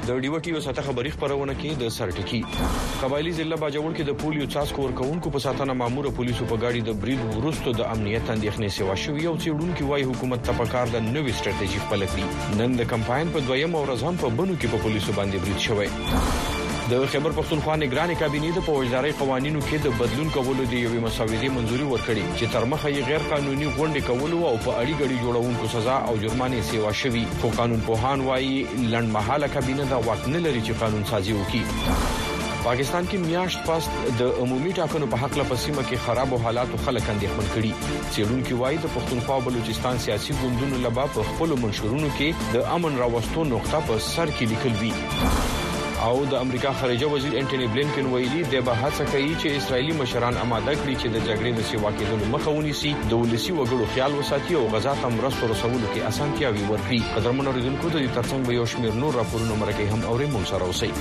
د ډیو ټي وساته خبري خبرونه کې د سرټکی قبایلی ضلع باجوړ کې د پولیو څاڅکو ورکوونکو په ساتنه مامور پولیسو په گاډي د برید ورستو د امنیت اندېښنې سیوا شوې او څېړونکو وايي حکومت ته پکار د نوې ستراتیژي خپل کړي. نن د کمپاین په دویم ورځ هم په بنو کې په پولیسو باندې برید شوی. د خیبر پختونخوا نگران کابینې د وزارت قوانینو کې د بدلون کولو د یوې مسودې منځوري ورکړي چې تر مخه یې غیر قانوني غونډې کولو او په اړې غړي جوړونکو سزا او جرمانه سیوا شوی. خو قانون پوهان وايي لنډمهاله کابینه دا واک نه لري چې قانون سازي وکړي. پاکستان کې میاشت پس د عمومي ټاکنو په حق له پسیمه کې خراب حالات خلک اندېښمن کړي. څېړونکو وايي د پښتونخوا او بلوچستان سیاسي ګوندونو لبا په خپل منشورونو کې د امن راوستو نقطه په سر کې لیکل وی. او د امریکا خارجه وزیر انټونی بلینکن ویلي د به هڅه کوي چې اسرایلی مشران آماده کړي چې د جګړې د سیوا کېدو مخه ونیسي، د ولسی وګړو خیال وساتي او غزا ته مرسته رسولو کې اسانتیاوي ورکړي. قدرمن اوریدونکو د دې ترڅنګ به یو شمېر نور راپورونه مرکه هم اوري مون سره اوسئ.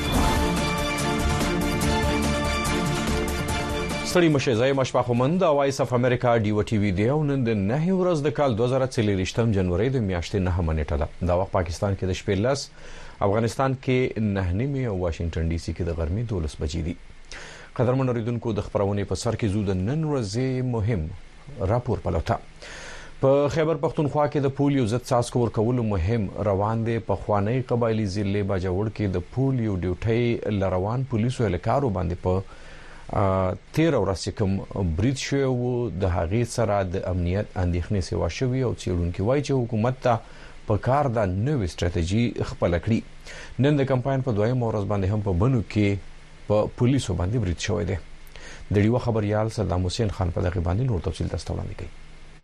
ستړي مشه زای مشپخومند او وایس اف امریکا ډیو ټي وی دی او نن د 9 ورځ د کال 2023 جنوري د میاشتې 9 نیټه ده. دا وخت پاکستان کې د شپې لس، افغانستان کې 9 او واشنگټن ډي سي کې د غرمې 12 بجې دي. قدرمن اوریدونکو د خبرونې په سر کې زو د نن ورځې مهم راپور پلوتا. په خیبر پختونخوا کې د پولیو ضد څاڅکو ورکولو مهم روان دي. په خوانی قبایلی ضلع باجوړ کې د پولیو ډیوټي لروان پولیسو اهلکارو باندې په 13 ورځې کوم برید شوی وو. د هغې سره د امنیت اندېښنې سیوا شوی او څېړونکو وايي چې حکومت ته په کار د نوې ستراتیژي خپل کړي. نن د کمپاین په دویم ورځ باندې هم په بنو کې په پولیسو باندې برید شوی دی. د ډیو خبريال صدام حسین خان په دغه باندې نور تفصیل تاسو وړاندې کوي.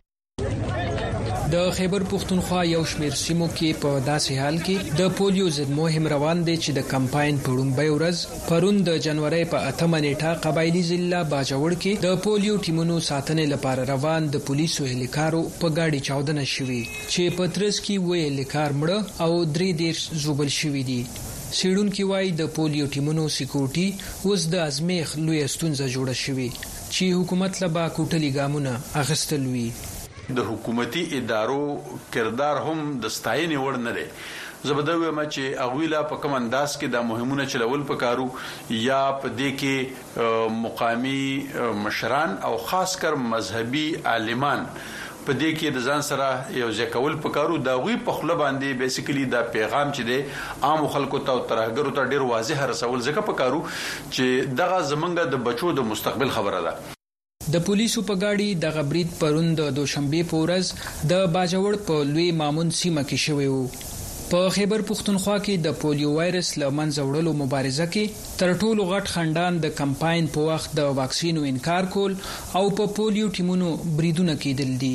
د خیبر پختونخوا یو شمېر سیمو کې په داسې حال کې د پولیو ضد مهم روان دي چې د کمپاین په لومړۍ ورځ پرون د جنوري په 8 نیټه قبایلی ضلع باجوړ کې د پولیو ټیمونو ساتنې لپاره روان د پولیسو هلیکارو په گاډي چاودنه شوې چې په ترڅ کې وې هلیکار مړ او 3 زوبل شوې دي. سیډونکو وايي د پولیو ټیمونو سکیورټي اوس د ازمیخ لوی ستونزه جوړه شوې چې حکومت لبا کوټلي ګامونه اخیستل وی. د حکومتي ادارو کردار هم د ستاینې وړ نه دی. زبدوی ما چې اغویلا په کوم انداز کې د مهمونه چلول پکارو یا په دې کې مقامی مشران او خاص کر مذهبي عالمان په دې کې د ځان سره یو ځکول پکارو. دا غوي په خپل باندې بیسیکلی دا پیغام چې دی عام خلکو ته او ترهګرو ته ډیر واضح رسول ځکه پکارو چې دغه زمونږ د بچو د مستقبل خبره ده. د پولیسو په گاډي د غبرید پرون د دوشنبه په ورځ د باجوړ په لوی مامون سیمه کې شوی وو. په خیبر پختونخوا کې د پولیو وایرس لمنځه وړلو مبارزه کې تر ټولو غټ خندان د کمپاین په وخت د واکسینو انکار کول او په پولیو ټیمونو بریدونه کېدل دي.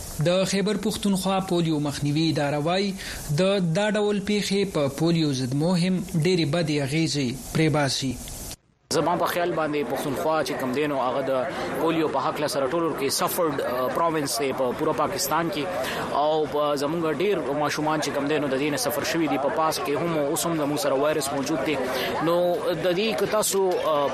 د خیبر پختونخوا پولیو مخنیوي اداره وايي د دا ډول پیښې په پولیو ضد مهم ډېری بدې اغیزې پریباسي. زما په خیال باندې پښتونخوا چې کم دینو هغه د پولیو په حق له سره ټولو کې سفرد پروینس په پورا پاکستان کې او زمونږ ډیر ماشومان چې کم دینو د دینه سفر شوی دی په پاس کې هم اوسم د مو سره وایرس موجود دی. نو د دې که تاسو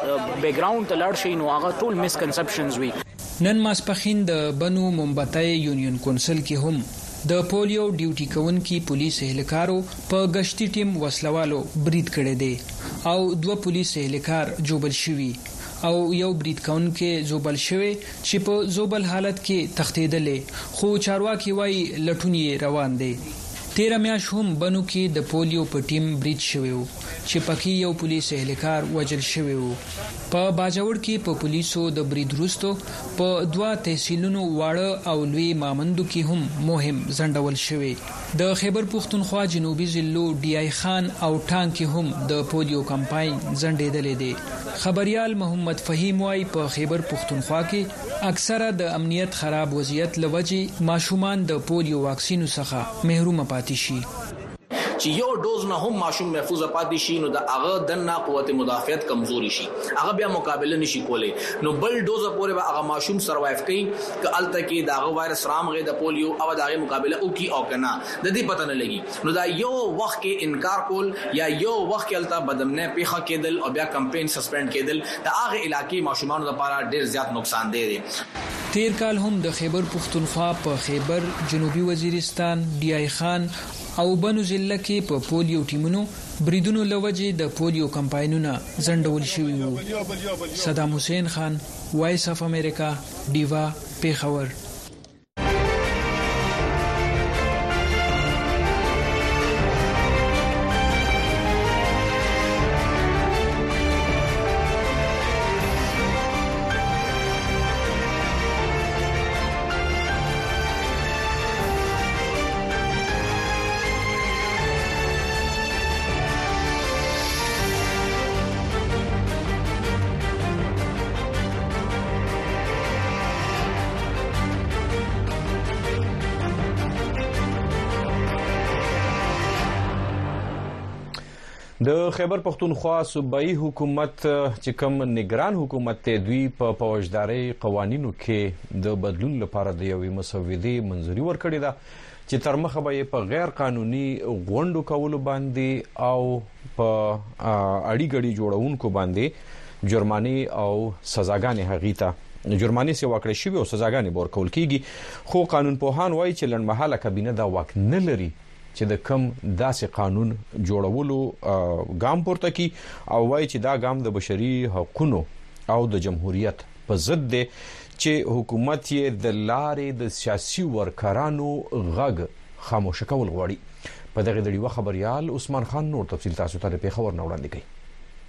بیک گراوند ته لاړ شئ نو هغه ټول مسکنسپشنز وي. نن ماسپخین د بنو مومباتای یونین کونسل کې هم د پولیو ډیوټي کوونکي پولیس اهلکارو په گشتي ټیم وسلوالو برید کړی دی او 2 پولیس اهلکار جوبل شوی او یو برید کوونکی زوبل شوی چې په زوبل حالت کې تښتیدلې خو چارواکي وايي لټونی روان دي. 13 میاشت هم بنو کې د پولیو په ټیم برید شوی وو چې پکې یو پولیس اهلکار وژل شوی وو. په باجوړ کې په پولیسو د برید وروسته په 2 تحصیلونو واړه او لوی مامندو کې هم مهم ځنډول شوی. د خیبر پختونخوا جنوبي ضلع ډي آی خان او ټانګ کې هم د پولیو کمپاین ځنډېدلې دي. خبريال محمد فهیم وايي په خیبر پختونخوا کې اکثره د امنیت خراب وضعیت لوجې ماشومان د پولیو واکسینو څخه محروم پاتې شي. چې یو ډوز نه هم ماشوم محفوظ پاتې شي نو د هغه د قوت مدافعت کمزوري شي، هغه بیا مقابله نشي کولای. نو بل ډوز پورې به هغه ماشوم سروایو کوي ک الته کې دغه وایرس رامغه د پولیو او دغه مقابله او کی او کنه د دې پته نه لګي. نو دا یو وخت کې انکار کول یا یو وخت کې الته بدمنه پیخه کېدل او بیا کمپاین سسپند کېدل د هغه علاقې ماشومان لپاره ډیر زیات نقصان دی. تیر کال هم د خیبر پختونخوا په خیبر جنوبي وزیرستان ډي آی خان او بنو ضلع کې په پولیو ټیمونو بریدونو لوجه د پولیو کمپاینونه زندول شوي وو. صدام حسین خان، وایس اف امریکا، ډیوا، پیښور. د خیبر پختونخوا صوبایي حکومت چې کوم نگران حکومت ته دوی په فوجداري قوانینو کې د بدلون لپاره د یوې مسودې منځوري ورکړې ده چې تر مخه به په غیر قانوني غونډو کولو باندې او په اړیګړي جوړونکو باندې جرمانه او سزاګانې هغیته جرمانه سي واکړې شوی او سزاګانې ورکول کیږي. خو قانون پوهان وایي چې لنډمهاله کابینه دا واک نه لري چې د کم داسې قانون جوړولو ګام پورته کی او وایي چې دا ګام د بشري حقوقو او د جمهوریت په ضد دی چې حکومت یې د لارې د سیاسي ورکرانو غږ خاموش کول غواړي. په دغه ډیوه خبريال عثمان خان نور تفصیل تاسو ته په خبر نه وړاندې کوي.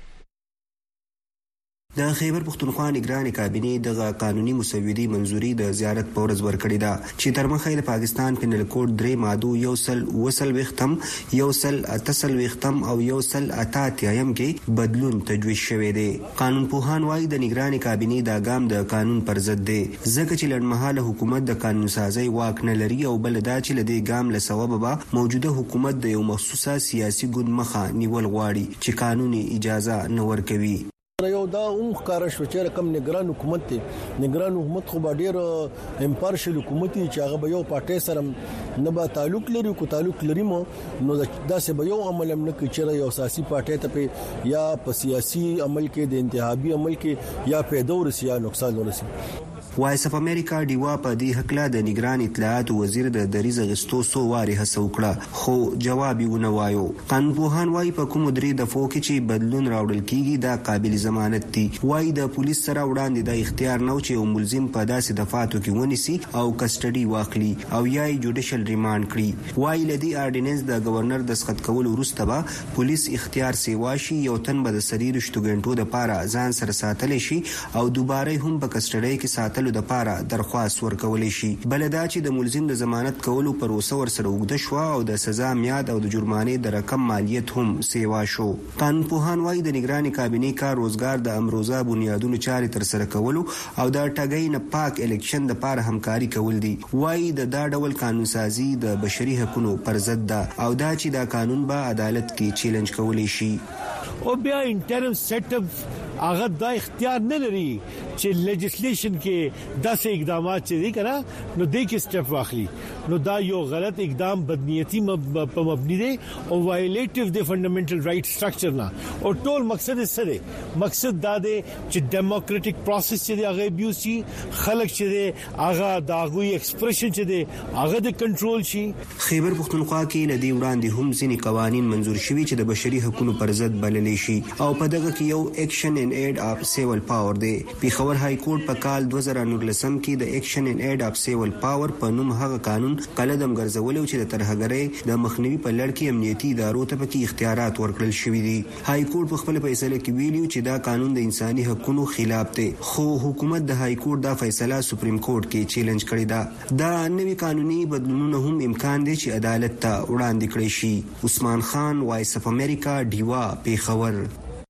د خیبر پختونخوا نگران کابینه دغه قانوني مسودې منځوري د زیارت په ورځ ورکړې ده چې تر مخه د پاکستان پنل کوډ 3 ماده یوسل وختم یوسل اتصل وختم او یوسل اتاتیم کې بدلون تجویز شوی دی. قانون پوهان وايي د نگران کابینه دا ګام د قانون پر ضد دی ځکه چې لړمحاله حکومت د قانون سازي واک نه لري او بل دا چې لدی ګام له سبب به موجوده حکومت د یو مخصوصه سیاسي ګوند مخه نیول غواړي چې قانوني اجازه نه ورکوي. یو دا کار شو چې رقم نگران حکومت ته نگران حکومت خو ډیر امپارشل حکومت چې هغه به یو پارټي سره نه به تعلق لري کو تعلق لري مو نو دا سه به یو عمل هم نه کوي چې یو سیاسي پارټي ته په یا په سیاسي عمل کې د انتخابي عمل کې یا په دور سیا نقصان ورسي. وایس اف امریکا ډیوا په دې حق لا د نگران اطلاعات وزیر د دریز غستو سو واره هڅه وکړه خو جواب یې ونه وایو. قانون پوهان وايي په کوم درې دفعو کې چې بدلون راوړل کیږي دا قابل ضمانت دي. وايي د پولیس سره وړاندې د اختیار نو چې یو ملزم په داسې دفعاتو کې ونیسي او کسټډي واخلي او یا یې جوډیشل ریماند کړي. وايي لدی آرډیننس د گورنر دستخط کول وروسته به پولیس اختیار سیوا شي یو تن به د سریر شتو غنټو د پاره ځان سره ساتل شي او دوباره هم په کسټډي کې ساتل د پاره درخواست ورکول شي. بلدا چې د ملزم د ضمانت کولو پروسه ور سره وګد شو او د سزا میاد او د جرمانه د رقم مالیت هم سیوا شو. قانون پوهان وايي د نگران کابینه کار روزګار د امروزه بنیادونو چارې تر سره کولو او د ټګۍ نه پاک الیکشن د پاره همکاري کول دي. وايي د دا ډول قانون سازي د بشري حقوقو پر ضد ده او دا چې دا قانون به عدالت کې چیلنج کولی شي. او بیا انټرم سیټ اپ هغه د اختیار نه لري چې لیجسلیشن کې داسې اقدامات چې دي کنه نو د کې سټپ واخلي نو دا یو غلط اقدام بدنیتی په مبني دي او وایلیټیو د فندامنټل رائټ سټرکچر نه او ټول مقصد یې سره مقصد دا دی چې ډیموکراټک پروسس چې دی هغه بیوسی خلک چې دی هغه دا غوي ایکسپریشن چې دی هغه د کنټرول شي. خیبر پختونخوا کې لدی وړاندې هم ځینې قوانين منزور شوي چې د بشري حقوقو پر ضد بلل شي او په دغه کې یو ایکشن ان ایډ اف سیول پاور دی. پیښور های کورټ په کال 2019 کې د ایکشن ان ایډ اف سیول پاور په نوم هغه قانون قلم ګرځولو چې د ترهګرۍ د مخنیوي په لړ کې امنیتي ادارو ته پکې اختیارات ورکړل شوې دي. های کورټ په خپل فیصله کې ویلي چې دا قانون د انساني حقوقو خلاف دی خو حکومت د های کورټ دا فیصله سپریم کورټ کې چیلنج کړی دا. دا نوي قانوني بدلونونه هم امکان دی چې عدالت ته وړاندې کړي شي. عثمان خان، وایس اف امریکا، ډیوا، پیښور.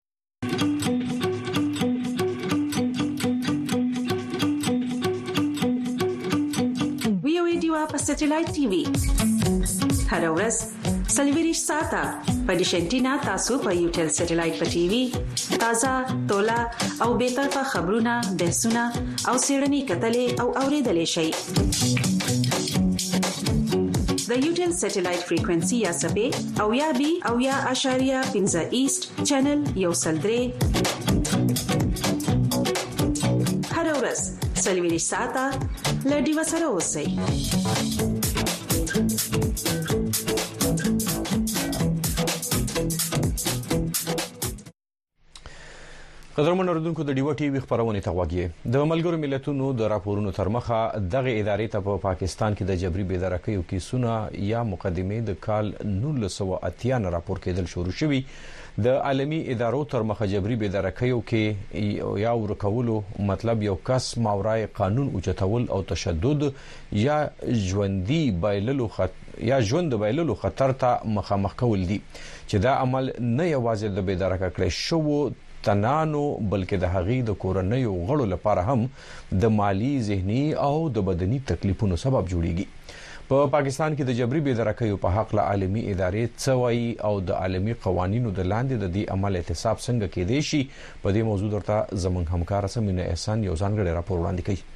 سټلایټ ټي وي هر ورځ سلویریش ساته په ډیشنټینا تاسو په یوټل سټلایټ په ټي وي تازه تولا او به طرفه خبرونه بحثونه او سیړنی کتلې او اوریدلې شي. د یوټل سټلایټ فریکوئنسي یا سبې او یا بي او یا اشاریه 15 ایست چینل یو سلدري هر ورځ سلویریش ساته لډي وسره اوسئ. قدرمن اوردونکو د ډیو ټي وی خبرونه تغوږی د ملګرو ملتونو د راپورونو تر مخه دغه ادارې ته په پاکستان کې د جبري بېدرکۍ کیسونه یا مقدمه د کال 1980 راپور کېدل شروع شوی د عالمي ادارو تر مخه جبري بېدرکۍ کې یا ورکولو مطلب یو کس ماورای قانون اوچتول او تشدد یا ژوندۍ بایللو خطر ته مخامخ کول دي چې دا عمل نه یوازې د بېدرکۍ کړی شو تنانو بلکې د هغې د کورنۍ غړو لپاره هم د مالی ذهني او د بدني تکلیفونو سبب جوړیږي په پاکستان کې د جبري بېدرکۍ په حق له عالمي ادارې څوي او د عالمي قوانینو د لاندې د دې عمل احتساب څنګه کېدای شي په دې موضوع درته زموږ همکار سمینه احسان یو ځانګړی راپور وړاندې کوي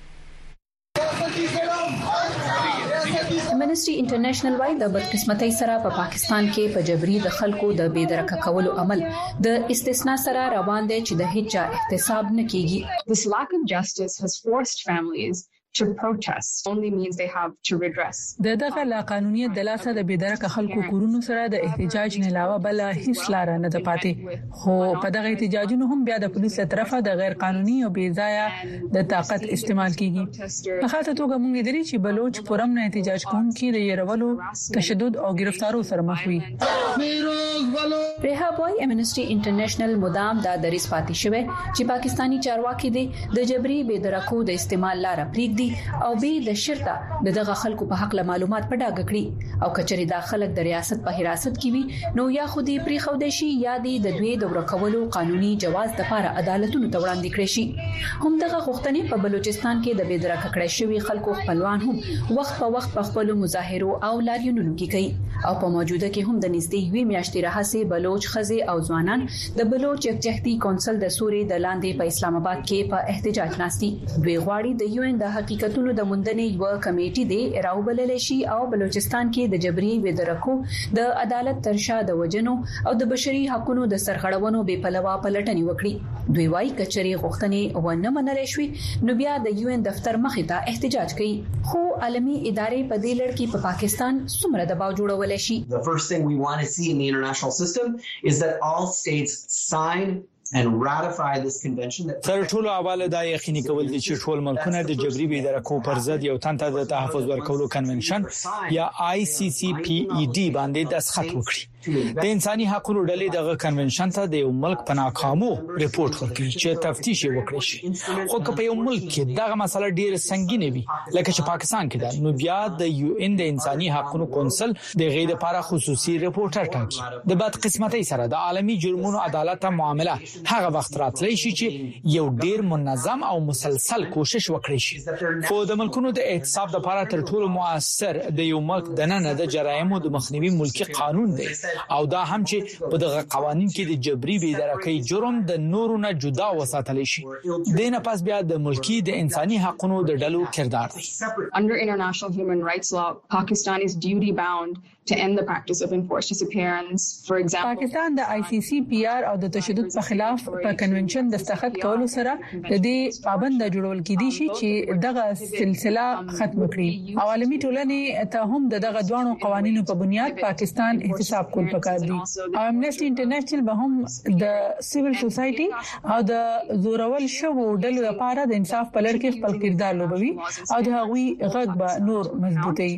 امنسټي انټرنیشنل وايي د بدقسمتۍ سره په پاکستان کې په جبري د خلکو د بېدرکه کولو عمل د استثناء سره روان دی چې د هیڅ احتساب نه کیږي. This lack of justice has forced families to protest only means they have to redress. دغه لا قانونیت د لاسه د بېدرکه خلکو کورونو سره د احتجاج نه علاوه بل هیڅ لار نه ده پاتې خو په دغه احتجاجونو هم بیا د پولیسو طرفه د غیر قانوني او بې ځایه د طاقت استعمال کیږي. په خاطر توګه موږ لیدلی چې بلوچ پورم نه احتجاج کوونکي د يرولو تشدد او گرفتارو سره مخ وي. ریحاب وايي امنسټي انټرنیشنل مدام دا دریس پاتې شوی چې پاکستانی چارواکي د جبري بېدرکو د استعمال لار پریږدي او به د شرطه دغه خلکو په حق له معلومات په ډاګه کړي او کچري داخلك د ریاست په حراست کې وي نو یا خودي پری خو شي یا د دوی د ورکولو قانوني جواز د لپاره عدالتونو ته وړاندې کړي شي. هم دغه غوښتنې په بلوچستان کې د بېدرکه کړي شوی خلکو خپلوان هم وخت په وخت په خپل مظاهرو او لاریونونو کې کوي او په موجوده کې هم د نږدې وی میاشتې راهسه بلوچ خزي او ځوانان د بلوچ یکجهتي کونسل د سوري د لاندې په اسلام آباد کې په احتجاج ناستي. دوی غواړي د UN د حقیقتونو د موندنې یو کمیټې دی راوبلل شي او بلوچستان کې د جبري بېدرکو د عدالت ترشا د وجنو او د بشري حقوقو د سرغړونو بې پلوه پلټنې وکړي. دوی وايي کچري غوښتنې ونه منل شي نو بیا د UN دفتر مخې ته احتجاج کوي. خو عالمي ادارې په دې لړ کې په پاکستان څومره دباو جوړول شي. The first thing we want to see in the international system is that all states sign and ratify this convention. تر ټولو اول دا یقیني کول دي چې ټول ملکونه د جبري بېدرکو پر ضد یو تن ته د تحفظ ورکولو کنونشن یا ICCPED باندې دستخط وکړي. د انساني حقوقو ډلې دغه کنونشن ته د یو ملک په ناکامو ریپورت ورکړي چې تفتیش وکړي شي. خو که په یو ملک کې دغه مسله ډېر سنگینه وي لکه چې پاکستان کې ده نو بیا د UN د انساني حقوقو کونسل د غیر لپاره خصوصي ریپورټر ټاکي. د بدقسمتۍ سره د عالمي جرمونو عدالت معامله هغه وخت راتلی شي چې یو ډیر منظم او مسلسل کوشش وکړي شي. خو د ملکونو د احتساب لپاره تر ټولو مؤثر د یو ملک دننه د جرایمو د مخنیوي ملکی قانون دی او دا هم چې په دغه قوانين کې د جبري بېدرکۍ جرم د نورو نه جدا وساتل شي. دینه پس بیا د ملکی د انساني حقوقو د ډلو کردار دی. Under international human rights law, Pakistan is duty bound to end the practice of enforced disappearance. For example, پاکستان د ICCPR او د تشدد په خلاف په کنونشن دستخط کولو سره د دې پابند جوړول کېدي شي چې دغه سلسله ختم کړي. عالمي ټولنې ته هم دغه دوه قوانینو په بنیاد پاکستان احتساب کول پکار دي. امنسټي انټرنیشنل به هم د سیویل سوسايټي او د زورول شو ډلو لپاره د انصاف په لړ کې خپل کردار لوبوي او د هغوی غږ به نور مضبوطي.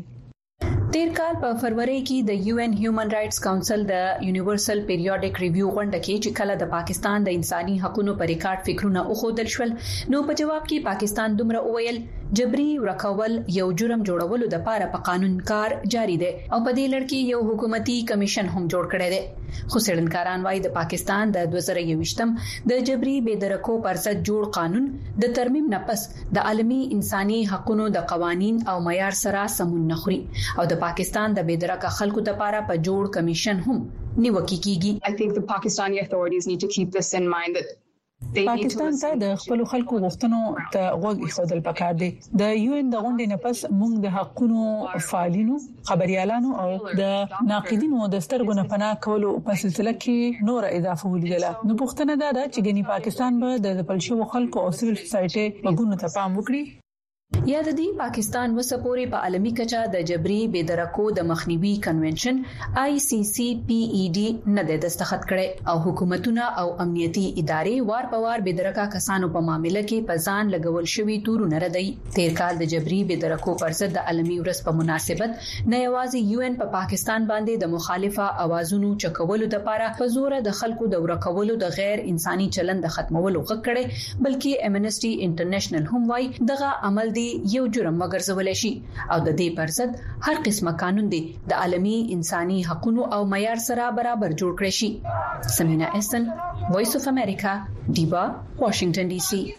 تیر کال په فروری کې د UN هیومن رائټس کونسل د یونیورسل پیریوډک ریویو غونډه کې چې کله د پاکستان د انساني حقوقو پر ریکارډ فکرونه اوخدل شول نو په جواب کې پاکستان دومره وویل جبري ورکول یو جرم جوړولو د لپاره په قانون کار جاری دی او په دې لړ کې یو حکومتي کمیشن هم جوړ کړی دی. خو څېړنکاران وايي د پاکستان د 2021م د جبري بېدرکو پر ضد جوړ قانون د ترمیم نه پس د عالمي انساني حقوقو د قوانين او معیار سره سمون نه خوري او د پاکستان د بېدرکه خلکو لپاره په جوړ کمیشن هم نیوکه کیږي. I think the Pakistani authorities need to keep this in mind that پاکستان ته د خپل خلکو غوښتنو ته غوږ ایښودل پکار دي. د UN د غونډې نه پس موږ د حقوقو فعالینو خبريالانو او د ناقدینو د سترګو نه پناه کولو په سلسله کې نور اضافه ولیدله. نو پوښتنه دا ده چې ګنې پاکستان به د پلشو خلکو او سیویل سوسايټي وګونو ته پام وکړي. یا د دې پاکستان وسپوري په عالمي کچه د جبري بېدرکو د مخنیوي کنونشن ICCPED نه د دستخط کړي او حکومتونه او امنیتي ادارې وار په وار بېدرکا کسانو په معاملې کې په ځان لګول شوی تورونه ردی. تیر کال د جبري بېدرکو پر ضد د عالمي ورځ په مناسبت نه یوازې UN په پاکستان باندې د مخالفه اوازونو چکولو لپاره په زور د خلکو د ورکولو د غیر انساني چلند ختمولو غږ کړي، بلکې امنسټي انټرنیشنل هم وايي دغه عمل یو جرم وګرځول شي او د دې پر ضد هر قسمه قانون دی د عالمي انساني حقوقو او معیار سره برابر جوړ کړی شي. سمینا احسن، وایس اف امریکا، ډیبا، واشنگټن ډي سي.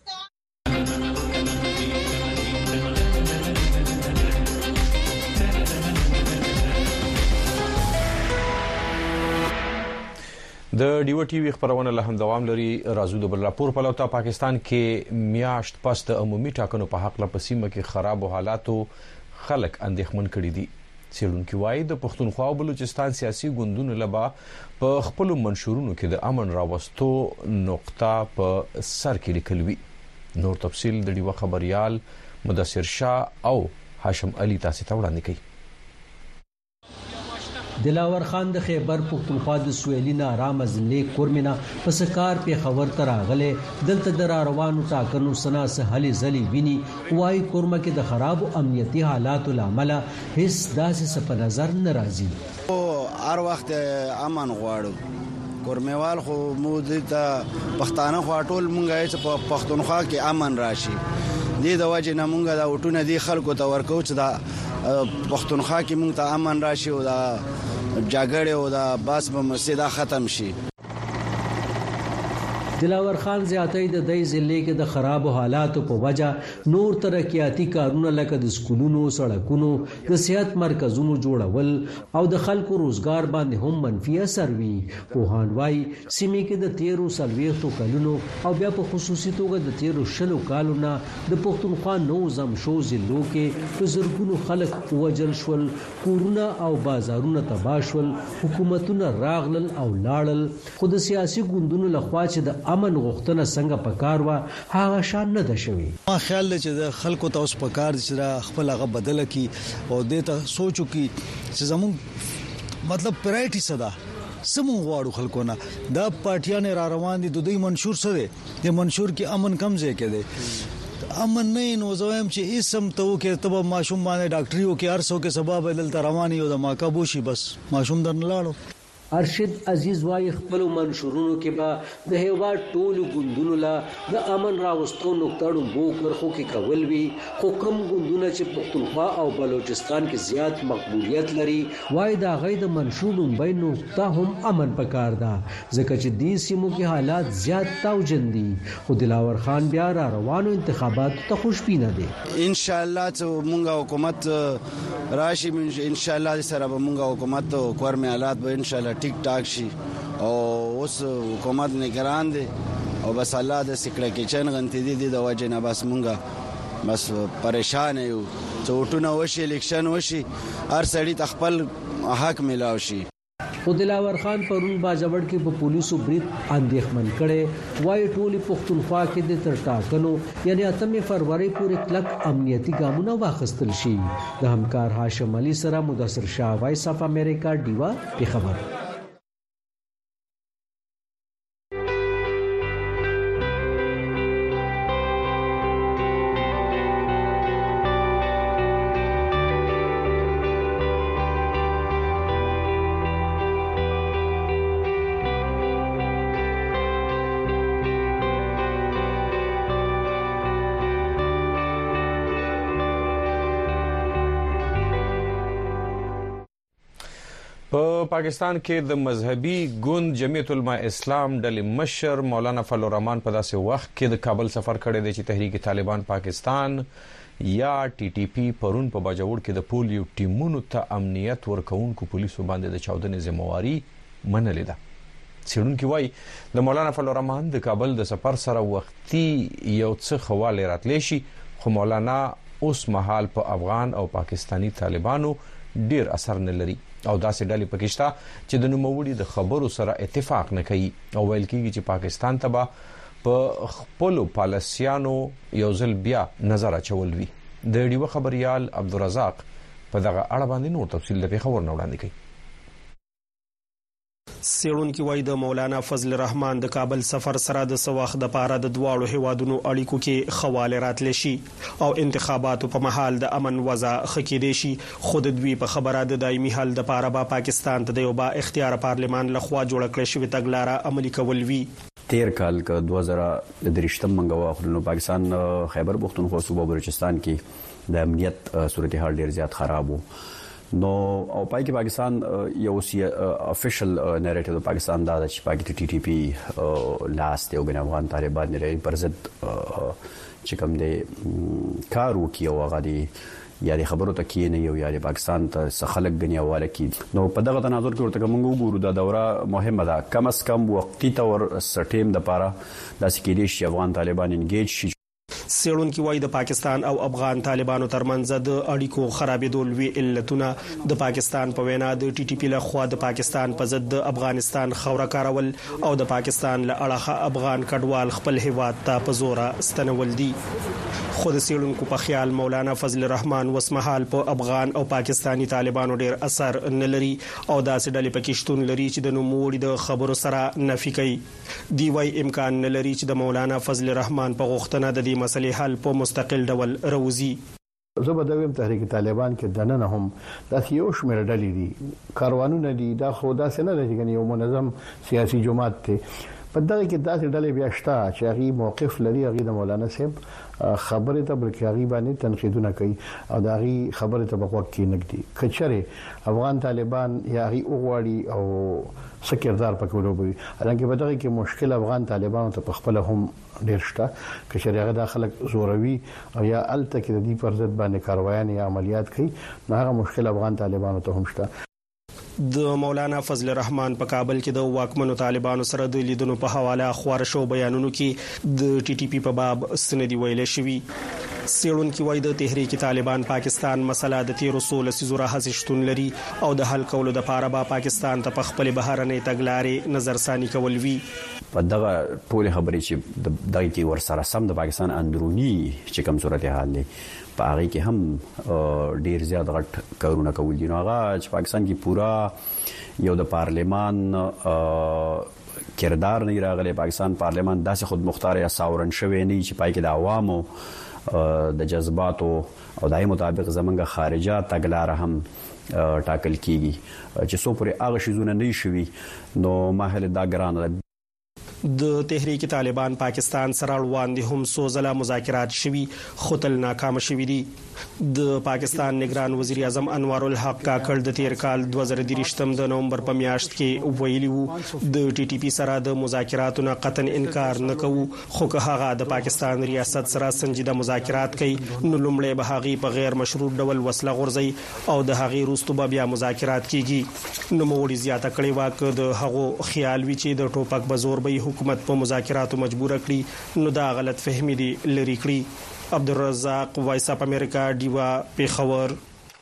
د ډیو ټي وی خبرونه له هم دوام لري. رازو د بل راپور په لوتا پاکستان کې میاشت پس د عمومي ټاکنو په حق له پسیمه کې خراب حالاتو خلک اندېښمن کړي دي. څېړونکو وايي د پښتونخوا او بلوچستان سیاسي ګوندونو لبا په خپل منشورونو کې د امن راوستو نقطه په سر کې لیکل وی. نور تفصيل د ډیو خبريال مدثر شاه او هاشم علي تاسو ته وړاندې کوي. دلاور خان د خیبر پختونخوا د سویلی نارام ضلع کورمنا پسکار په خبر تراغله دلته در روانو ټاکنو سنا سهلي زلي ویني وای کورمه کې د خراب امنیتي حالاتو لامل هیڅ داسې په نظر ناراضي او هر وخت امن غواړو. کورمیوال خو مود ته پښتانه خو ټول مونږه چې په پښتونخوا کې امن راشي. دې د وجه نه مونږه دا وټونه دي خلکو ته ورکو چې دا پښتونخوا کې مونږ ته امن راشي او دا جګړه او دا باس په مسجد ختم شي. دلاور خان زیاتې د دې ضلع کې د خراب حالاتو په وجه نور ترقیاتی کارونه لکه د سکولونو، سړکونو، د صحت مرکزونو جوړول او د خلکو روزګار باندې هم منفي اثر وی. په هانوای سیمه کې د 13 کلونو او بیا په خصوصي توګه د 13 کالو نه د پښتونخوا نو زمشو ضلعو کې بزرګونو خلک وجل شول، کورونه او بازارونه تباه شول، حکومتونه راغلل او لاړل. خو د سیاسي ګوندونو لخوا چې د امن غوښتنه څنګه پکار وا هغه شان نه ده شوی. ما خیال چې د خلکو ته اوس پکار چې خپل هغه بدل کی او د ته سوچو کی چې زمون مطلب پرایټی صدا سمون غواړو خلکو نه دا پارټیان را روان دي د دوی منشور سره د منشور کې امن کم ځای کې دي. امن نه نو زویم چې اسم ته کې تب ماشوم باندې ډاکټریو کې ارسو کې سبب بدل تر رواني او د ماکابو شي بس ماشوم درن لاړو. ارشد عزیز وايي خپل منشورونو کې به د هیواد ټولو ګوندونو لا د امن راوستو نقطه‌ړو بو کرخو کې کول وی. خو کوم ګوندونه چې پښتونخوا او بلوچستان کې زیات مقبولیت لري وايي دا غي د منشورونو بین نقطه هم امن پکار ده ځکه چې دې سیمو کې حالات زیات تاوجن دي. خو دلاور خان بیا را روانو انتخابات ته خوشبینه دي. ان شاء الله چې مونږه حکومت راشي ان شاء الله سره به مونږه حکومت کورمه حالات به ان شاء الله ټیک ټاک شي او اوس حکومت نگران دي او بس الله د سکړه کې چن غنتی دي د وجه نه بس مونږه بس پریشان یو چې وټونه وشي الیکشن وشي هر سړی خپل حق ملاوي شي. خو دلاور خان پرون باجوړ کې په پولیسو برید اندېښمن کړي وای ټولي پښتونخوا کې د تر ټاکنو یعنی 8 فروری پورې کلک امنیتي ګامونه واخیستل شي. د همکار هاشم علي سره مدثر شاه، وایس اف امریکا، ډیوا په خبر. په پاکستان کې د مذهبي ګوند جمعیت العلماء اسلام ډلې مشر مولانا فضل الرحمن په داسې وخت کې د کابل سفر کړی دی چې تحریک طالبان پاکستان یا TTP پرون په باجوړ کې د پولیو ټیمونو ته امنیت ورکوونکو پولیسو باندې د چاودنې ذمہواری منلې ده. څېړونکي وايي د مولانا فضل الرحمن د کابل د سفر سره وختي یو څه خواله راتلی شي، خو مولانا اوس مهال په افغان او پاکستانی طالبانو ډیر اثر نه لري او داسې ډلې پکښتا چې د نوموړي د خبرو سره اتفاق نه کوي او ویل کېږي چې پاکستان ته په خپل پالیسیانو یو ځل بیا نظر اچول وی. د ډیوه خبريال عبدالرزاق په دغه اړه باندې نور تفصیل د خبر نه وړاندې کوي. سیړونکو وای د مولانا فضل الرحمن د کابل سفر سره د سواخ د پاره د دواړو هیوادونو اړیکو کې خواله راتل شي او انتخاباتو په محل د امن وضع خکېدې شي. خود دوی په خبره د دایمي حل د پاره با پاکستان ته د یو با اختیار پارلمان لخوا جوړ کړی شوی تګلارې عملی کول وی. تیر کال ک 2023 منګو خلنو پاکستان خیبر پختونخوا صوبه بلوچستان کې د امنیت صورتحال ډیر زیات خراب وو. نو او پای کې پاکستان یو افیشل نریټیو د پاکستان دا چې پاکستان ټي ټي پی لاست یو بین افغان طالبان لري پر ضد چې کوم دی کار وکي او هغه دی یا د خبرو ته کې نه یو یا د پاکستان ته خلک غنی حواله کی. نو په دغه تناظر کې ورته موږ وګورو دا دوره مهمه ده کم از کم وقتی تور سټیم د پاره د سکیډي شي افغان طالبان انګیج شي. سیړونکو وای د پاکستان او افغان طالبانو ترمنځ د اړیکو خرابېدو لوی علتونه د پاکستان په وینا د ټي ټي پی له خوا د پاکستان په ضد د افغانستان خوره کارول او د پاکستان له اړخه افغان کډوال خپل هیواد ته په زور استنول دي. خود سیړونکو په خیال مولانا فضل الرحمن وسمحال په افغان او پاکستانی طالبانو ډیر اثر نه لري او داسې ډلې پکې شتون لري چې د نوموړي د خبرو سره نفي کوي. دی وای امکان نه لري چې د مولانا فضل الرحمن په غوښتنه د دې مسلې حل په مستقل ډول روزي. زبردویم تحریک طالبان کې دننه هم د یو شمېر ډلې دي کاروانونه دي دا خدا سره نه لري یو منظم سیاسي جماعت ته په دغه کې داسې ډلې بیا شته چې هغه موقف لري هغه د مولانا صاحب خبره ته بلکې هغه باندې تنقیدونه کوي او دا هغه خبره ته بغوږ کې نګدي کچره افغان طالبان یا هغه اوغواړي او سکردار پکولو وي الانکه په دغه کې مشکل افغان طالبانو ته په خپل هم ډیر شته چې شریعه داخله زوروي او یا الته کې د دې پر ضد باندې کاروایان یا عملیات کوي نو هغه مشکل افغان طالبانو ته هم شته. د مولانا فضل الرحمن په کابل کې د واکمنو طالبانو سره د لیدونو په حواله خبر شو بیانونو کې د ټي ټي پی په باب سندي ویل شوی. سیړونکو وای د تحریک طالبان پاکستان مسله د 1300 سيزو راځي شتون لري او د حل کولو د لپاره با پاکستان ته په خپل بهرنۍ تګلارې نظرثاني کول وی. په دغه ټول خبرې چې د دای کې ورسره سم د پاکستان اندرونی چې کوم صورتحال دی په هغه کې هم ډیر زیات غټ کارونه کول دي. نو هغه چې پاکستان کې پورا یو د پارلمان کردار نه راغلی. پاکستان پارلمان داسې خود مختار یا ساورن شوی نه چې پای کې د عوامو د جذباتو او دای مطابق زمونږ خارجه تګلارې هم ټاکل کیږي چې څو پورې هغه شیزونه نه شوي نو ماهله دا ګرانه. د تحریک طالبان پاکستان سره روان دي هم سوزله مذاکرات شوي خطل ناکام شوي دي. د پاکستان نگران وزیر اعظم انوار الحق کاکړ د تیر کال 2023 د نومبر په میاشت کې ویلي وو د ټي ټي پی سره د مذاکراتو نه قطن انکار نه کوو خو که هغه د پاکستان ریاست سره سنجیده مذاکرات کوي نو لومړی به هغه په غیر مشروط ډول وسله غورځي او د هغه وروسته بیا مذاکرات کیږي. نو موړي زیاته کړي واک د هغه خیال وی چې د ټوپک بزور به حکومت په مذاکراتو مجبور کړي نو دا غلط فهمي دي لري کړی. عبدالرزاق وایس اپ امریکا ډیوا پیښور.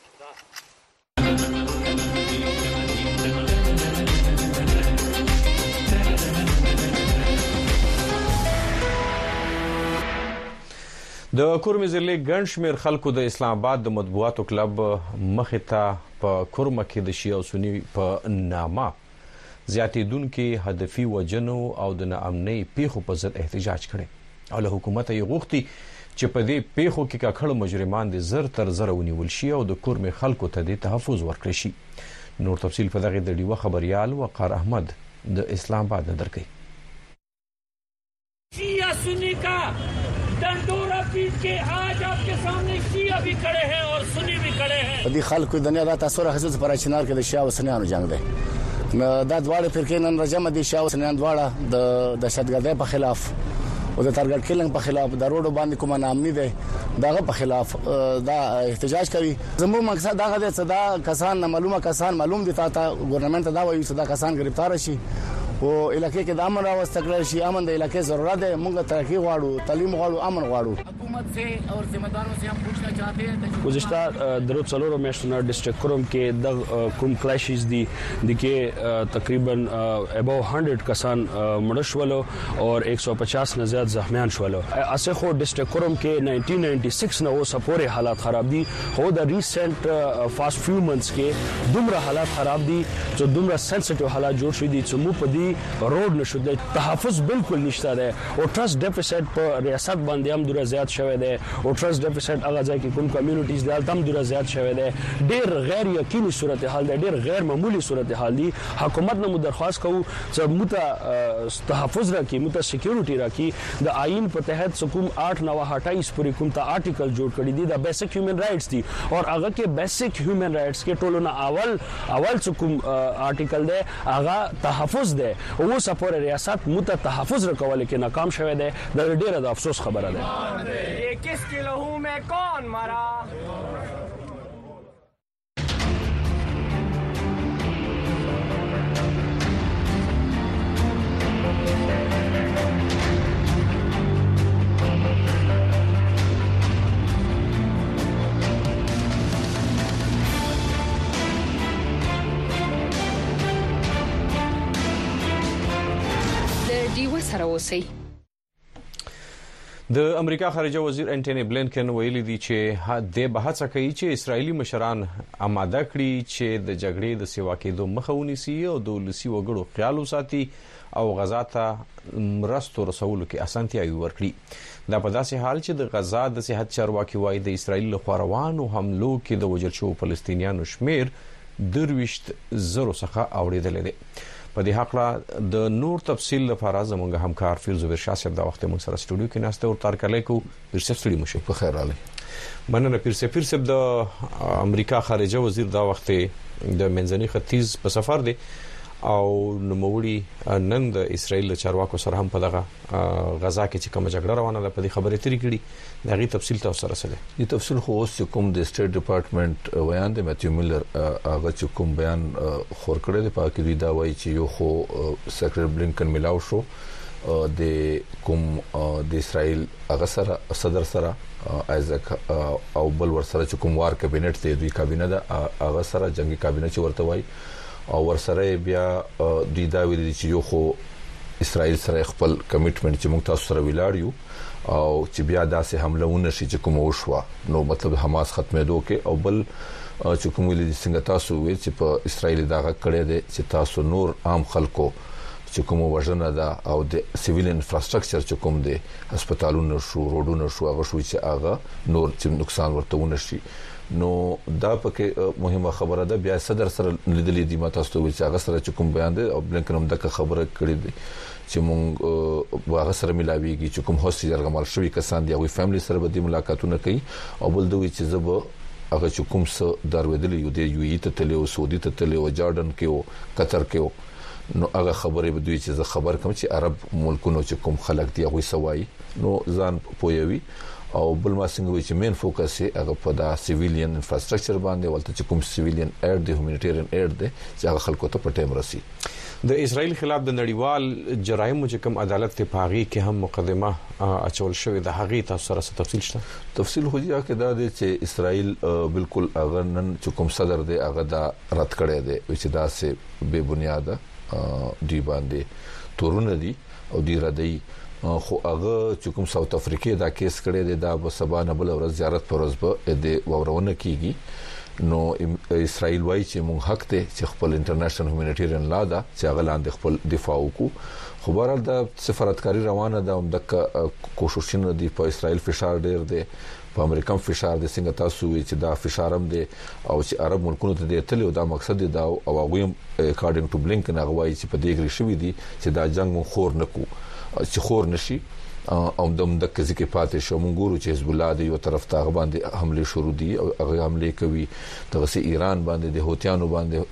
د کورمې ضلع ګڼ شمېر خلکو د اسلام آباد د مطبوعاتو کلب مخې ته په کورمه کې د شیعه او سنی په نامه زیاتېدونکو هدفي وجنو او د ناامنۍ پیښو په ضد احتجاج کړي او له حکومت یې غوښتي چې په دې پیښو کې کاکړ مجرمان دي زر تر زر ونیول شي او د کورمې خلکو ته د تحفظ ورکړي شي. نور تفصیل په دغه د ډیوه خبريال وقار احمد د اسلام آباد درکې. شیعہ سنی کا ڈنڈورا پیٹ کے آج آپ کے سامنے شیعہ بھی کھڑے ہیں اور سنی بھی کھڑے ہیں. دې خلکو دنیا دا تاسو راځي پر چنار کې د شیعه او سنیانو جنگ دی. دا دواړه فرقې نن راځم دي شیعه او سنیان دواړه د دهشتګردۍ په خلاف او د تارګټ کیلنګ په خلاف د روډو باندې کومه نامني ده دغه په خلاف دا احتجاج کوي. زموږ مقصد دا دی چې دا کسان معلومه کسان معلوم دي ته ګورنمنت دا وایي چې دا کسان گرفتار شي او علاقې کې د امن راوستل شي. امن د علاقې ضرورت ده. موږ ترقی غواړو تعلیم غواړو امن غواړو. हुकूमत से और जिम्मेदारों से हम पूछना चाहते हैं गुज़िश्ता दरो चलोरो मेशना डिस्ट्रिक्ट कुरम के द कुम क्लैशेस दी दिके तकरीबन अबव 100 कसान मडशवलो और 150 न ज़्यादा जख्मियान शवलो असे खो डिस्ट्रिक्ट कुरम के 1996 न वो सपोरे हालात खराब दी हो the recent past few months के दुमरा हालात खराब दी जो दुमरा सेंसिटिव हालात जोड़ शुदी चमू पदी रोड नशुदे तहफ़्फ़ुज़ बिल्कुल निश्ता है और ट्रस्ट डेफिसिट पर रियासत बांधे हम दूर ज़्यादा शवे दे और ट्रस्ट डेफिसिट अगर जाए कि कुम कम्युनिटीज़ दाल तम दूर ज़्यादा शवे दे डेर गैर यकीनी सूरत हाल दे डेर गैर मामूली सूरत हाल दी हुकूमत ने दरख्वास्त कहूँ जब मुता तहफ़्फ़ुज़ रखी मुता सिक्योरिटी रखी द आइन पर तहत सुकुम 8/9/28 पूरी कुमता आर्टिकल जोड़ कर दी द बेसिक ह्यूमन राइट्स थी और अगर के बेसिक ह्यूमन राइट्स के टोलोना अवल सुकुम आर्टिकल दे आगा तहफ़्फ़ुज़ दे वो सपोरे रियासत मुता तहफ़्फ़ुज़ रखवाले के नाकाम शवे दे डेर द अफसोस खबर है ये किसके लहू में कौन मरा دیو سره اوسئ د امریکا خارجه وزیر انټونی بلینکن ویلي دی چې د بحث کوي چې اسرایلی مشران آماده کړي چې د جګړې د سیوا کېدو مخه ونیسي او د ولسی وګړو خیال وساتي او غزا ته مرستو رسولو کې اسانتیاوي ورکړي دا په داسې حال چې د غزا د صحت چارواکي وایي د اسرایل له خوا روانو حملو کې د وژل شوو فلسطینیانو شمیر 23,000 څخه اوریدل دي په دې حق لا د نور تفصیل لپاره زموږ همکار فیل زبیر شاه صاحب دا وخت موږ سره سټوډیو کې ناشته او تارکلې کو پیر سفړي مشه په خیر علي مننه پیر صاحب د امریکا خارجه وزیر دا وخت د منځني ختیځ په سفر دی او نوموړي نن د اسرایل چارواکو سره هم په دغه غزا کې چې کوم جګړه روانه ده په دې خبرې تری کړي دغه تفصیل تاسو سره سره دي تفصیل خو اوس کوم د سټیټ ډپارټمنټ بیان د میتیو میلر هغه چې کوم بیان خور کړی دی په کې دی دا وایي چې یو خو سیکرټری بلینکن ملاو شو د کوم د اسرایل هغه سره صدر سره ایزاک او بل ور سره چې کوم وار کابینټ دی دوی کابینه ده هغه سره جنگي کابینه چې ورته وایي او ورسره بیا د دا ویل چې یو خو اسرائیل سره خپل کمیټمنټ چې موږ تاسو سره ویلاړیو او چې بیا داسې حمله ونه شي چې کوم وشوه نو مطلب حماس ختمېدو کې او بل چې کوم ویل دي څنګه تاسو ویل چې په اسرائیل دغه کړی دی چې تاسو نور عام خلکو چې کوم وژنه ده او د سیویل انفراستراکچر چې کوم دی هسپتالونو شو روډونو شو هغه شو چې هغه نور چې نقصان ورته ونه شي نو دا پکې مهمه خبره ده بیا صدر سره لیدلې دي ما تاسو ته ویل چې هغه سره چې کوم بیان دی او بلینکن هم دغه خبره کړې دي چې مونږ هغه سره ملاويږي چې کوم هوسټ جرګمال شوی کسان دی او فیملی سره به د ملاقاتونه کوي او بل دوی چې زب هغه چې کوم څه دروېدل یو دی یو ته تل او سعودي ته تل او جاردن کې او قطر کې نو هغه خبره به دوی چې خبر کوم چې عرب ملکونو چې کوم خلک دی هغه سوای نو ځان پویوي او بل ما څنګه چې مین فوکس یې هغه په دا سیویلین انفراستراکچر باندې ولته چې کوم سیویلین ایر دی هیومانیټیرین ایر دی چې هغه خلکو ته په ټیم راسي د اسرایل خلاف د نړیوال جرایمو چې کوم عدالت ته پاغي کې هم مقدمه اچول شوې د هغې تاسو سره تفصیل شته تفصیل خو یا کې دا دی چې اسرایل بالکل هغه نن چې کوم صدر دی هغه دا رد کړی دی چې دا سه بے بنیاده دی باندې تورونه دي او دی ردی خو هغه چې کوم ساوث افریقا دا کیس کړی دی دا په سبا نه بل ورځ زیارت پر ورځ به د ورونه کیږي نو اسرائیل وایي چې موږ حق ته چې خپل انټرنیشنل هیومانیټیرین لا دا چې هغه لاندې خپل دفاع وکړو خو بهرحال د سفارتکاری روانه ده هم د کوششونه دي په اسرائیل فشار ډیر دی په امریکا فشار دي څنګه تاسو وی چې دا فشار هم دي او چې عرب ملکونو ته د تل او دا مقصد دی دا او هغه اکارډینګ ټو بلینکن هغه وایي چې په دې کې شوی دي چې دا جنگ خور نکو چې خور نشي او د کزي کې پاتې شو مونږ ګورو چې حزب الله د یو طرف ته باندې حمله شروع دي او هغه حمله کوي دغه ایران باندې د هوتیانو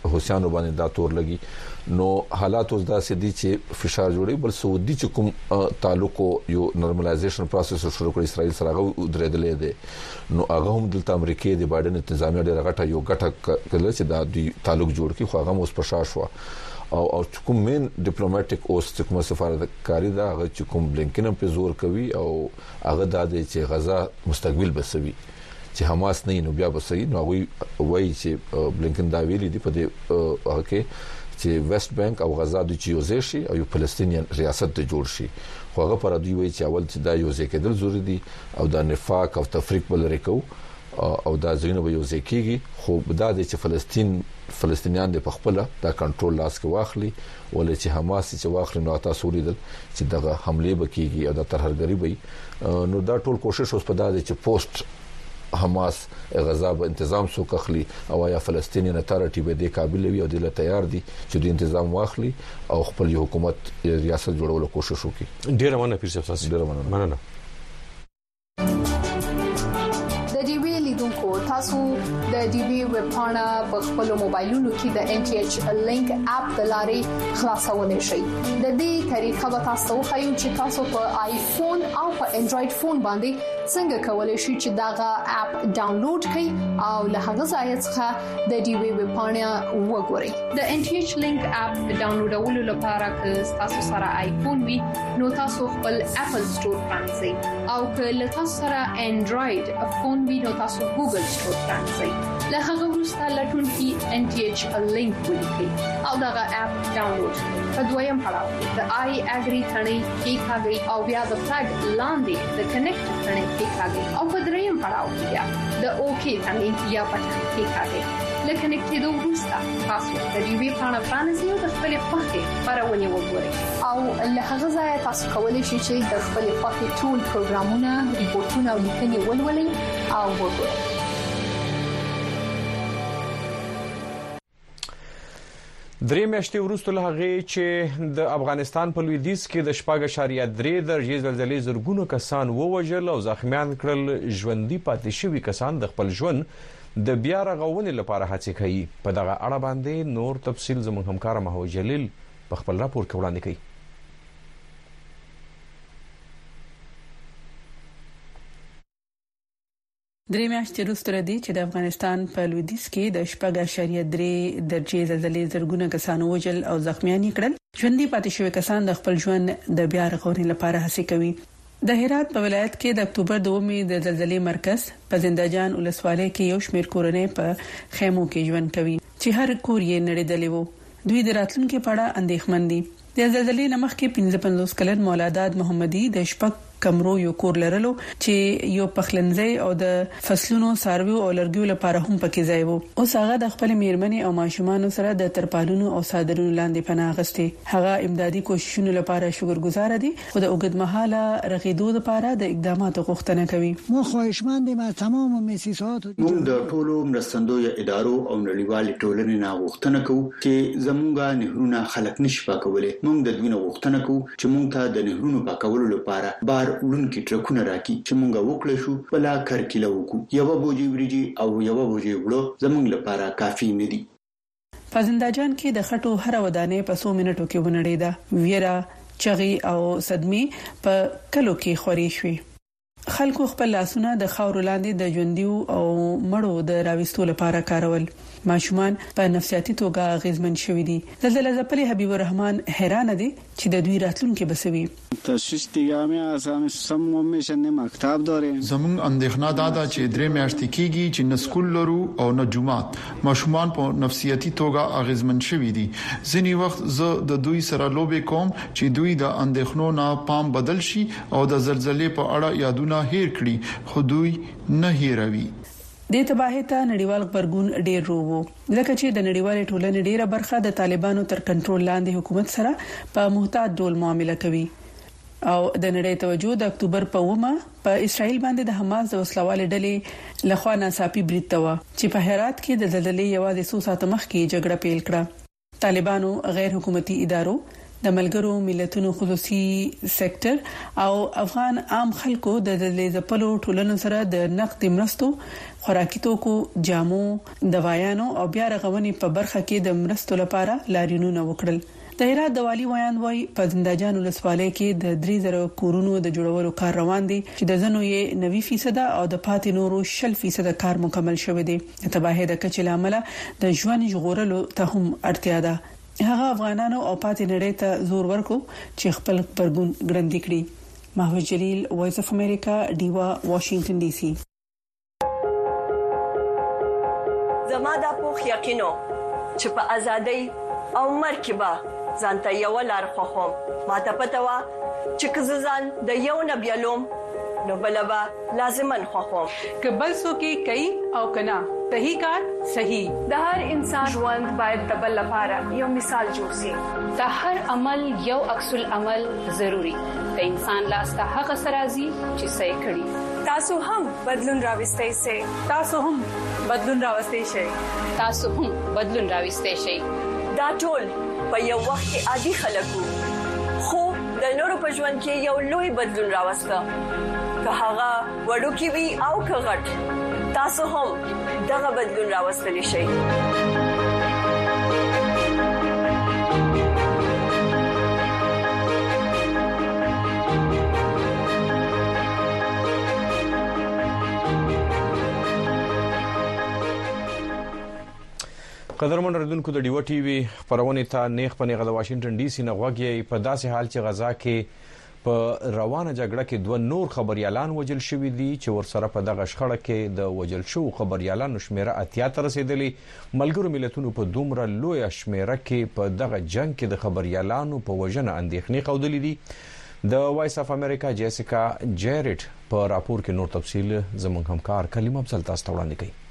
باندې دا تور لګي نو حالات اوس داسې دي چې فشار جوړي بل سعودي چې کوم تعلق یو نورمالایزیشن پروسس شروع کړی اسرائیل سره هغه درېدلې دي نو هغه هم د امریکای د بایدن انتظامیه ډېر غټه یو غټه کله چې دا د تعلق جوړ کی خو هغه اوس په شاش و او کوم مین ډیپلوماټیک اوس کوم سفارتکاری دا هغه چې کوم بلینکن په زور کوي او هغه د چې غزا مستقبل بسوي چې حماس نه نو بیا بسوي نو وایي چې بلینکن دا ویلي دی په دې هغه چې ویسٹ بانک او غزا د چیوزې شي او یو فلسطینیان ریاست ته جوړ شي خو هغه پر دوی وایي چې اول چې دا یو ځای کېدل ضروري دي او دا نفاق او تفریق بل ریکو او دا ځینې به یو ځای کېږي خو دا د فلسطینیان د خپل دا کنټرول لاس کې واخلي ولې چې حماس چې واخلي نو تاسو لیدل چې دغه حمله وکړي او د ترهګری وي نو دا ټول کوشش اوس په دا چې پوسټ حماس غزا به تنظیم سو کخلی او یا فلسطینیان اتارټي به د قابل وي او د تیار دي چې د تنظیم واخلي او خپل حکومت ریاست جوړولو کوشش وکړي. ډیر مننه پیر صاحب تاسو ډیر مننه. تاسو د ډي بي ویب پاڼه په خپل موبایلونو کې د NTH لینک اپ د لارې خلاصولای شئ. د دې طریقه به تاسو خو چې تاسو په آیفون او په انډراید فون باندې څنګه کولای شئ چې داغه اپ ډاونلوډ کړئ او له هغه ځای څخه د ډي بي ویب پاڼه وګورئ. د NTH لینک اپ ډاونلوډولو لپاره که تاسو سره آیفون وي نو تاسو خپل اپل سٹور پرانځئ او که له تاسو سره انډراید فون وي نو تاسو ګوګل سٹور پرانځئ. له هغه وروسته لټون کې NTH لینک ولیکئ او دغه اپ ډاونلوډ کړئ. په دویم پړاو د آی اګری ثنې کې کاږي او بیا د فلګ لاندې د کنیکټ ثنې کې کاږي او په دریم پړاو کې بیا د اوکی ثنې یا پټ کې کاږي. لکه نکټېدو وروسته تاسو د دې وی پاڼه پرانځئ او د خپل خوښې خبرونه وګورئ او له هغه ځای تاسو کولی شئ چې د خپل خوښې ټول پروګرامونه ریپورتونه او لیکنې ولولئ او وګورئ. درې میاشتې وروسته له هغه چې د افغانستان په لویدیځ کې د 4.3 درجې زلزلې زرګونو کسان ووژل او زخمیان کړل، ژوندۍ پاتې شوي کسان د خپل ژوند د بیا رغونې لپاره هڅې کوي. په دغه اړه باندې نور تفصيل زموږ همکار مهو جلیل په خپل راپور کې وړاندې کوي. درې میاشتې وروسته دی چې د افغانستان په لویدیځ کې د 4.3 درجې زلزلې زرګونه کسان وژل او زخمیان کړل. ژوندۍ پاتې شوي کسان د خپل ژوند د بیا رغونې لپاره هڅې کوي. د هرات په ولایت کې د اکتوبر 2 د زلزلې مرکز په زندهجان ولسوالۍ کې یو شمېر کورنۍ په خیمو کې ژوند کوي چې هر کور یې نړیدلی وو. دوی د راتلونکو په اړه اندېښمن دي. د زلزلې نمخ کې 55 کلن مولادات محمدي د شپږ کمرو یو کور لرلو چې یو پخلنځي او د فصلونو سارویو او لرګیو لپاره هم پکې ځای وو. اوس هغه د خپل میرمنې او ماشومان سره د ترپالونو او صادرونو لاندې پناه غستې. هغه امدادي کوششونو لپاره شکرګزار دي خو د اوږدمهاله رغیدو لپاره د اقداماتو غوښتنه کوي. مو خواهشمند یم از تمام مؤسسات موږ د ټولو مرستندوی ادارو او نړیوال ټولنې نه غوښتنه کوو چې زموږه نهرونه خلک نشي پاکولای. موږ د دوی نه غوښتنه کوو چې موږ ته د نهرونو پاکولو لپاره بار ورونکي ټرکونه راکړي چې مونږه وکړو شو بلا کرکیله وکړو. یو بوجي وریجی او یو بوجي وړو زمونږ لپاره کافي نه دي. په زندهجان کې د خټو هر ودانې په 100 منټو کې ونړېده. ویرا چغي او صدمې په کلو کې خوري شوې. خلکو خپل لاسونه د خاور لاندې د ژوندیو او مړو د راوستلو لپاره کارول. ماشومان په نفسیاتي توګه غیزمن شوي دي. زلزلہ ځپلي حبیب الرحمن حیران دي چې د دوی راتلونکي بسوي. تشویش دیگه هم سم میشه نه مکتب داریم. زمون اندېښنه دا چې درې میاشتې کېږي چې نه سکول لرو او نه جمعات. ماشومان په نفسیاتي توګه اغیزمن شوي دي. ځینی وخت زه د دوی سره لوبې کوم چې دوی د اندېښنو نه پام بدل شي او د زلزلې په اړه یادونه هیر کړي خو دوی نه هیروي. د تباہی ته نړیوال خبرګون ډیر وو ځکه چې د نړیوال ټولنې ډیره برخه د طالبانو تر کنټرول لاندې حکومت سره په محتاط ډول معامله کوي او د نړۍ توجه د اکتوبر په 1 په اسرائیل باندې د حماس د وسلوال ډلې لخوا ناڅاپي برید توا چې په هرات کې د زلزلې یوازې 100 ساعت مخکې جګړه پیل کړه. طالبانو غیر حکومتي ادارو د ملګرو ملتونو خصوصي سېکټر او افغان عام خلکو د زلزلې ځپلو ټولنو سره د نقد مرستو، خوراکي توکو، جامو، دوايانو او بیا رغونې په برخه کې د مرستو لپاره لاریونونه وکړل. د هرات د والی ویان وای په زندهجان ولسوالۍ کې د 3000 کورونو د جوړولو کار روان دي چې د زنو یې 90% او د پاتې نورو 60% کار مکمل شوی دی. تباہی د کچې لامل د ژوند ژغورلو ته هم اړتیا ده. هغه افغانانو او پاتې نړۍ ته زور ورکو چې خپل پرګون ګړندې کړي. محمد جلیل، وایس اف امریکا، ډیوا، واشنگټن ډي سي. زما د پوخ یقینو چې په ازادۍ او مرکبه ځانته یو لار خوخم. ما ته پته وا چې کززان د یو نبیلوم نو بلبا لازمن خوخم. کبل سو کې کوي او کنا صحیح کار صحیح. د هر انسان ژوند باید د بل لپاره یو مثال جوړ شي. د هر عمل یو عکس العمل ضروری. د انسان لاس ته هغه سرازي چې صحیح کړي. تاسو هم بدلون راوستئ شئ. تاسو هم بدلون راوستئ شئ. تاسو هم بدلون راوستئ شئ. دا ټول په یو وخت کې عادي خلکو خو د نورو په ژوند کې یو لوی بدلون راوسته. که هغه وړوکی وي او که غټ، تاسو هم دغه بدلون راوستلی شئ. قدرمن ردونکو د ډیو ټي وي خبرونه ته نیغ په نیغه د واشنگټن ډي سي نه غوږی. په داسې حال چې غزا کې په روانه جګړه کې دوه نور خبريالان وجل شوې دي چې ورسره په دغه شخړه کې د وجل شو خبريالانو شمیره 80 ته رسیدلې. ملګرو ملتونو په دومره لوی شمیره کې په دغه جنگ کې د خبريالانو په وجنه اندېښنې قودلې دي. د وایس اف امریکا جیسیکا جیریټ په راپور کې نور تفصیل زموږ همکار کلیم افضل تاسو ته وړاندې کوي.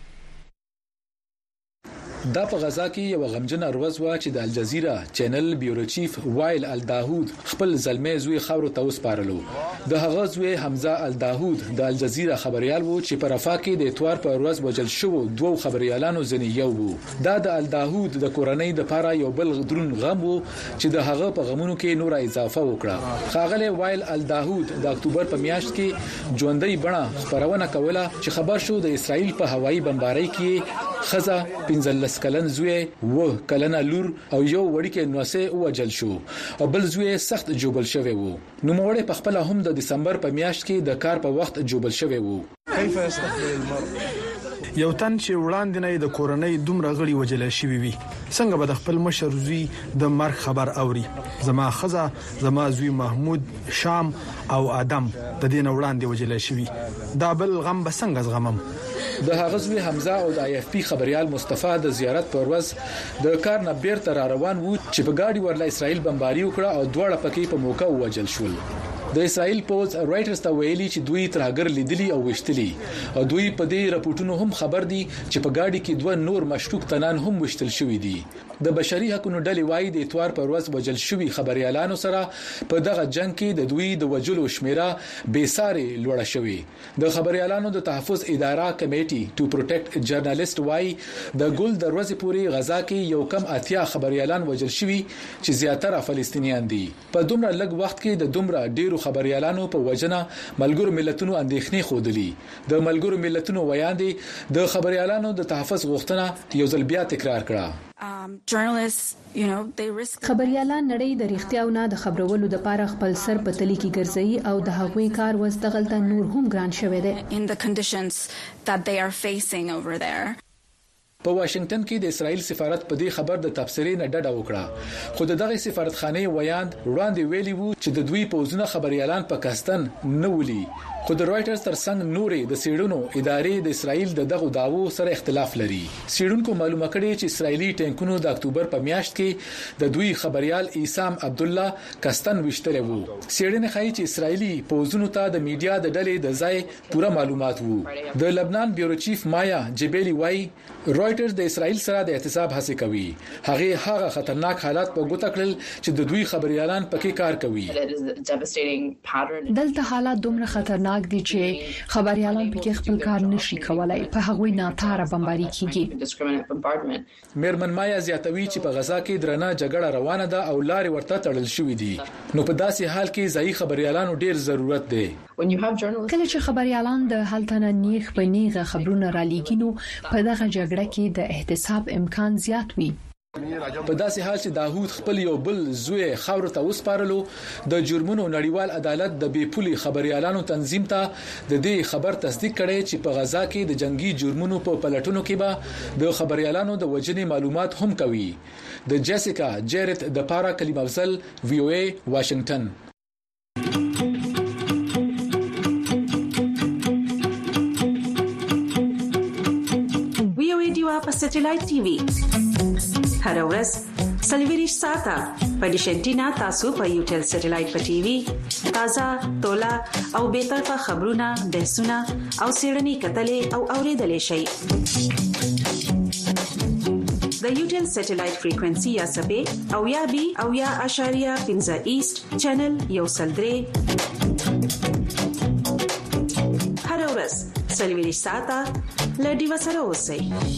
دا په غزا کې یو غمجن اروز وا چې د الجزیره چینل بیورو چیف وایل الداهود خپل زلمې زوی خبرو ته وسپارلو. د هغه زوی حمزه الداهود د الجزیره خبريال وو چې په رفاه کې د اتوار په اروز وجل شو. دوه خبريالانو ځنې یو وو. دا د الداهود د کورنۍ د پاره یو بل درون غم وو چې د هغه په غمونو کې نور اضافه وکړه. خاغله وایل الداهود د اکتوبر په میاشت کې ژوندۍ بڼه خبرونه کوله چې خبر شو د اسرائیل په هوایي بمبارۍ کې خزه 15 کلن زوی و کلن لور او یو وړکې نوسه وجل شو او بل زوی سخت جوبل شوی وو. نو موړې په خپل هم د دسمبر په میاشت کې د کار په وخت جوبل شوی وو. کیف استقبل المرء یو تن چې وړاندې نه د کورنۍ دومره غړي وجل شوی وي څنګه به د خپل مشر زوی د مرګ خبر اوري. زما خزه زما زوی محمود شام او ادم د دین وړاندې وجل شوی. دا بل غم به څنګه زغمم. د هغه زوی حمزه او د آی اف پی خبريال مصطفی د زیارت پر ورځ د کار نه بیرته را روان وو چې په گاډي ورله اسرائیل بمباری وکړه او دواړه پکې په موقع وجل شول. د اسرائیل پوز رائټرز ته ویلي چې دوی ترهګر لیدلی او وشتلی او دوی په دې راپورټونو هم خبر دي چې په گاډي کې دوه نور مشکوک تنان هم وشتل شوې دي. د بشري حقوقو ډلې وايي د اتوار پر ورځ وجل شوی خبريالانو سره په دغه جنگ کې د دوی د وجلو شمیره به ساري لوړه شوې. د خبريالانو د تحفظ اداره کمیټي ټو پروټیکټ جرنالست وايي د ګل دروازې پوري غزا کې یو کم 80 خبريالان وجل شوی چې زیاتره فلسطینیان دي. په دومره لږ وخت کې د دومره ډیرو خبريالانو په وجنه ملګرو ملتونو اندېښنې خودلي. د ملګرو ملتونو ویاندې د خبريالانو د تحفظ غوښتنه یو ځل بیا تکرار کړه. خبريالان نړۍ د ریښتیاو نه د خبرولو د پاره خپل سر په تلی کې ګرځي او د هغوی کار وزدغلته نور هم ګران شوی دی. په واشنگټن کې د اسرائیل سفارت په دې خبر د تبصرې نه ډډه وکړه. خو دغه سفارتخانه ویاند وړاندې ویلي وو چې د دوی پوزونه خبريالان پاکستان نه ولي. خو د رائټرز ترڅنګ نورې د سیډونو ادارې د اسرائیل دغه داوو سره اختلاف لري. سیډونکو معلومه کړي چې اسرائیلي ټانکونو د اکتوبر په میاشت کې د دوی خبريال عیسام عبد الله کستن وشتل وو. سیډنه خایي چې اسرائیلي پوزونو ته د میډیا د ډلې د ځای پوره معلومات وو. د لبنان بیورو چیف مایا جبیلی وای رائټرز د اسرائیل سره د احتساب هڅه کوي. هغه خطرناک حالات په ګوته کړل چې د دوی خبريالان پکې کار کوي. دلته حالات دومره خطرناک دي چې خبريالان پکې خپل کار نشي کولای. په هغوی ناتاره بمباری کیږي. میرمن مایا زیاتوي چې په غزا کې درنه جګړه روانه ده او لارې ورته تړل شوې دي. نو په داسې حال کې ځای خبريالانو ډیر ضرورت دی. کله چې خبريالان د هلتنه نیغ په نیغه خبرونه را لېږي نو په دغه جګړه کې د احتساب امکان زیات وي. په داسې حال چې داوود خپل یو بل زوی خاور ته وسپارلو د جرمونو نړیوال عدالت د بې پولي خبريالانو تنظیم ته د دې خبر تصدیق کړي چې په غزا کې د جنگي جرمونو په پلټونو کې به د خبريالانو د وجنې معلومات هم کوي. د جیسیکا جیرت د پارا کلیم افضل VOA واشنگټن. VOA دیوا په سټلایټ ټي وي هر ورځ سلویریش ساته په ډیشنټینا تاسو په یوټل سټلایټ په ټي وي تازه تولا او به طرفه خبرونه بحثونه او سیړنی کتلې او اوریدلې شي. د یوټل سټلایټ فریکوئنسي یا سبې او یا بي او یا اشاریه 15 ایست چینل یو سلدري هر ورځ سلویریش ساته لډي وسره اوسئ.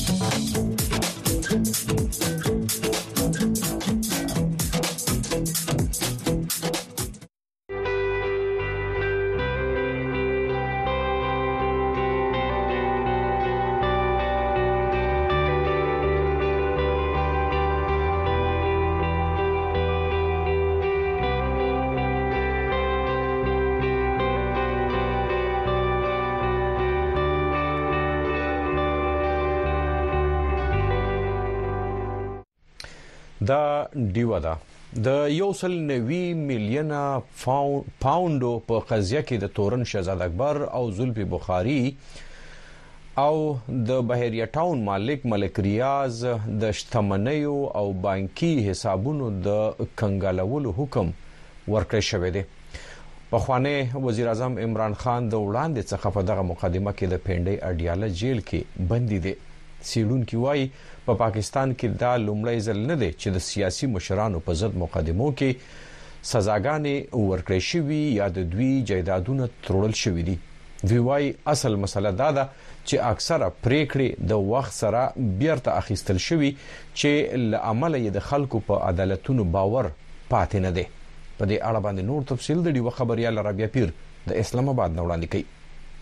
دا ډیوا ده د 190 میلیونه پاونډو په قضیه کې د تورن شهزاد اکبر او زلفی بخاری او د بحیریه ټاون ملک ریاض د شتمنیو او بانکي حسابونو د کنګالولو حکم ورکړی شوی دی. پخوانی وزیر اعظم عمران خان د وړاندې څخه په دغه مقدمه کې د پنډي اډیاله جیل کې بندي دي. سیډونکو وايي په پاکستان کې دا لومړی ځل نه دی چې د سیاسي مشرانو په ضد مقدمو کې سزاګانې ورکړې شوې یا د دوی جایدادونه تړل شوې دي. وی وايي اصل مسله دا ده چې اکثره پریکړې د وخت سره بیرته اخیستل شوې چې لعمل یې د خلکو په عدالتونو باور پاتې نه دی. په دې اړه باندې نور تفصیل د ډیوه خبريال رابعه پیر د اسلام آباد وړاندې کوي.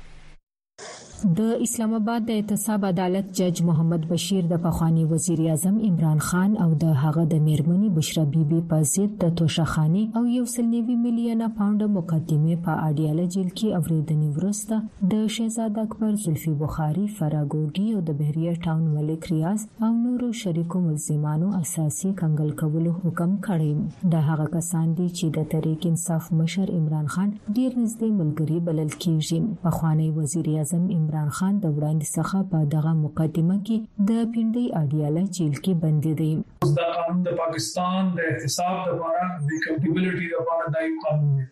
د اسلام آباد د اعتصاب عدالت جج محمد بشیر د پخوانی وزیر اعظم عمران خان او د هغه د میرمنې بشرا بیبي په ضد د توشخاني او 190 میلیونه پاونډ مقدمه په اډیاله جیل کې اوریدنې ورسته د شهزاد اکبر زلفی بخاری فراګوګي او د بحریه ټاون ملک ریاض او نورو شریکو ملزمانو اساسي کنګل کولو حکم کړی. د هغه کسان دي چې د تحریک انصاف مشر عمران خان ډیر نږدې ملګری بلل کیږي. پخوانی وزیر اعظم عمران خان د وړاندې څخه په دغه مقدمه کې د پنډي اډیاله جیل کې بندي دي. دا قانون د پاکستان د احتساب لپاره د اکاونټیبিলিټي لپاره د یو قانون دی.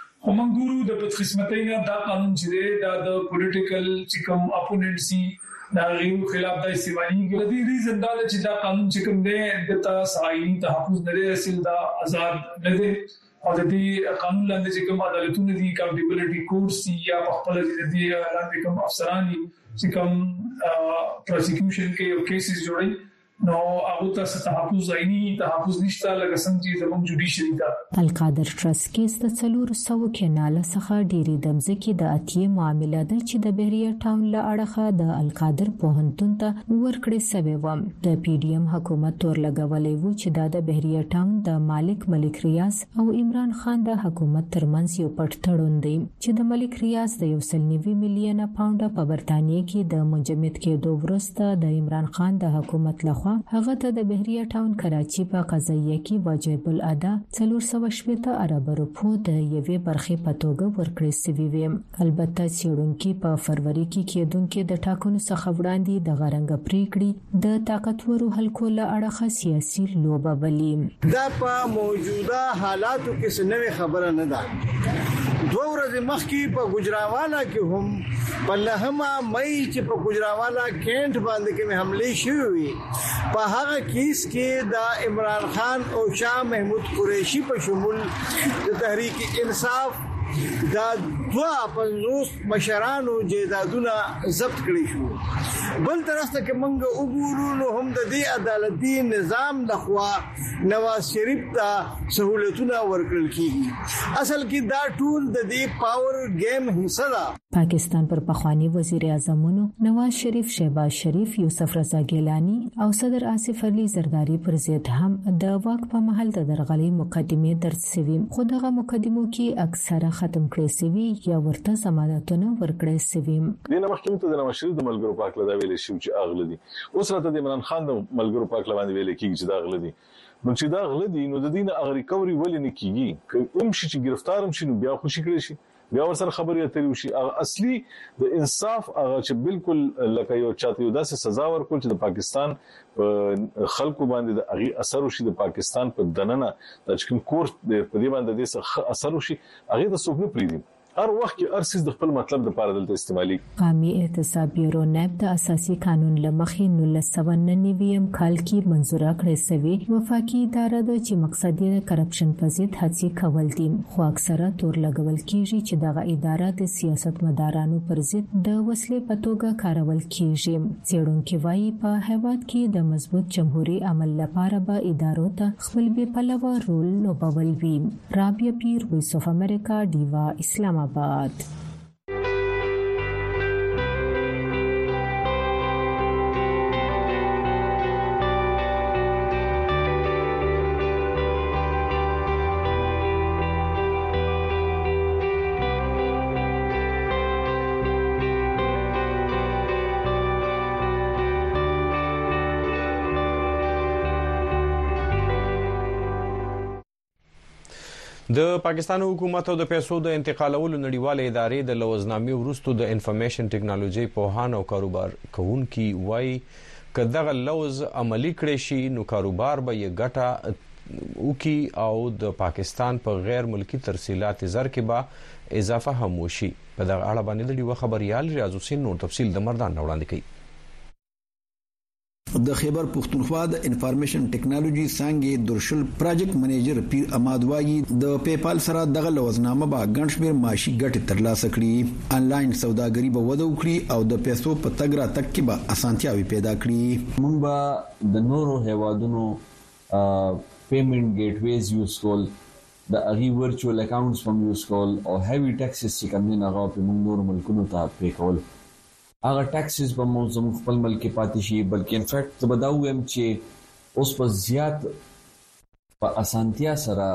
همغورو د بدقسمتۍ نه دا قانون چې دا د پولیټیکل چې کوم اپوننټسي دا غیرو خلاف د استعمالي کې د ریزن دا چې دا قانون چې کوم دی د تاسعینی تحفظ نه رسیدل دا آزاد نه دی او د دې قانون لاندې چې کوم عدالتونه دي اکاونټیبিলিټي کورس یا په خپل دې لاندې کوم افسران چې کوم پروسیکیوشن کې یو کیسز جوړي نو هغه تاسو تحفظ عیني تحفظ نشته لکه څنګه چې زموږ جوډیشري دا القادر ټرست کیس د 400 کیناله څخه ډيري دمزه کې د اتیه معاملې ده چې د بحریه ټاون له اړخه د القادر پوهنتون ته ورکړې سوي و. د پی ډی ایم حکومت تور لګولې و چې د بحریه ټاون د ملک ریاض او عمران خان د حکومت ترمنځ یو پټ تړون دی چې د ملک ریاض د 190 میلیونه پاونډ په برتانیې کې د منجمد کېدو وروسته د عمران خان د حکومت لخوا هغه ته د بحریه ټاون کراچي په قضایه کې واجب الادا 480 ارب روپو د یوې برخې په توګه ورکړې سوي وي. البته سیړونکو په فروری کې کېدونکو د ټاکنو څخه وړاندې د غرنګ پریکړې د طاقتورو حلقو له اړخه سیاسي لوبه بلی. دا په موجوده حالاتو کې څه نوې خبره نه ده. 2 ورځې مخکې په ګجراوالا کې هم په لهمه مې چې په ګجراوالا کینټ باندې کې حمله شوې په هغه کیس کې د عمران خان او شاه محمود قریشی په شمول د تحریک انصاف دا 250 مشرانو جیدادونه ضبط کړی شو. بل طرف ته موږ وګورو نو هم د دې عدالتي نظام د خوا نواز شریف ته سہولتونه ورکړل کیږي. اصل کې دا ټول د دې پاور گیم حصہ ده. پاکستان پر پخوانی وزیر اعظمونو نواز شریف، شهباز شریف، یوسف رضا ګیلانی او صدر آصف علي زرداری پر ضد هم د واک په محل د درغلي مقدمه درج شوی، خو دغه مقدمو کې اکثره ختم کړي شوی یا ورته ضمانتونه ورکړي شوی. دغه محکمه ته د نواز شریف د ملګرو پاک لدا ویل شي چې اغله دي، اوس راته د عمران خان د ملګرو پاک لباندې ویل کیږي چې دا اغله دي. نو چې دا اغله دي نو د دین اغری کوري ولې نه کیږي؟ کوم شي چې گرفتارم شي نو بیا خوشی کړی شي، بیا ورسره خبرې اترې وشي. اصلي د انصاف هغه چې بالکل لکه یو چاته یو داسې سزا ورکول چې د پاکستان خلکو باندې د هغه اثر وشي، د پاکستان په دننه د کوم کورس د په دې باندې د څه اثر وشي، هغه د څوک نه پریدي. هر وخت کې ارسیز د خپل مطلب د پاره دلته استعمالي. قومي احتساب بیورو نائب د اساسي قانون لمخې 1999 کال کې منزوره کړې سوي وفاقي اداره د چې مقصد یې کرپشن په ضد هڅې کول دي، خو اکثره تور لګول کیږي چې دغه اداره د سیاستمدارانو پر ضد د وسلې په توګه کارول کیږي. څېړونکو وايي په هیواد کې د مضبوط جمهوریت عمل لپاره به ادارو ته خپل بې پلوه رول لوبول وي. رابعه پیر، وایس اف امریکا، ډیوا، اسلام آباد. د پاکستان حکومت او د پیسو د انتقالولو نړیواله ادارې د لوزنامې وروستو د انفارمیشن ټیکنالوژي پوهان او کاروبار کوونکي وایي چې دغه لوز عملی کړی شي نو کاروبار به یې ګټه وکي او د پاکستان په غیر ملکی ترسیلات زر کې به اضافه هم وشي. په دغه اړه باندې د ډیوا خبريال ریاض حسین نور تفصیل د مردان وړاندې کوي. د خیبر پختونخوا د انفارمیشن ټیکنالوژي څنګه درشل پروجیکټ منیجر پیر اماد وایي د پیپال سره دغه لوزنامه به ګڼشمیر معاشي ګټه ترلاسه کړي، انلاین سوداګري به وده وکړي او د پیسو په تګ را تک کې به اسانتیاوي پیدا کړي. موږ به د نورو هیوادونو پیمنٹ ګیټ ویز یوز کول، د اغي ورچوال اکاونټس هم یوز کول او هیوی ټیکسز چې کوم نه غو په موږ نور ملکونو ته پی کول. هغه ټیکسز به مو زموږ خپل ملک کې پاتې شي، بلکې ان فیکټ زبداو هم چې اوس په زیات په اسانتیا سره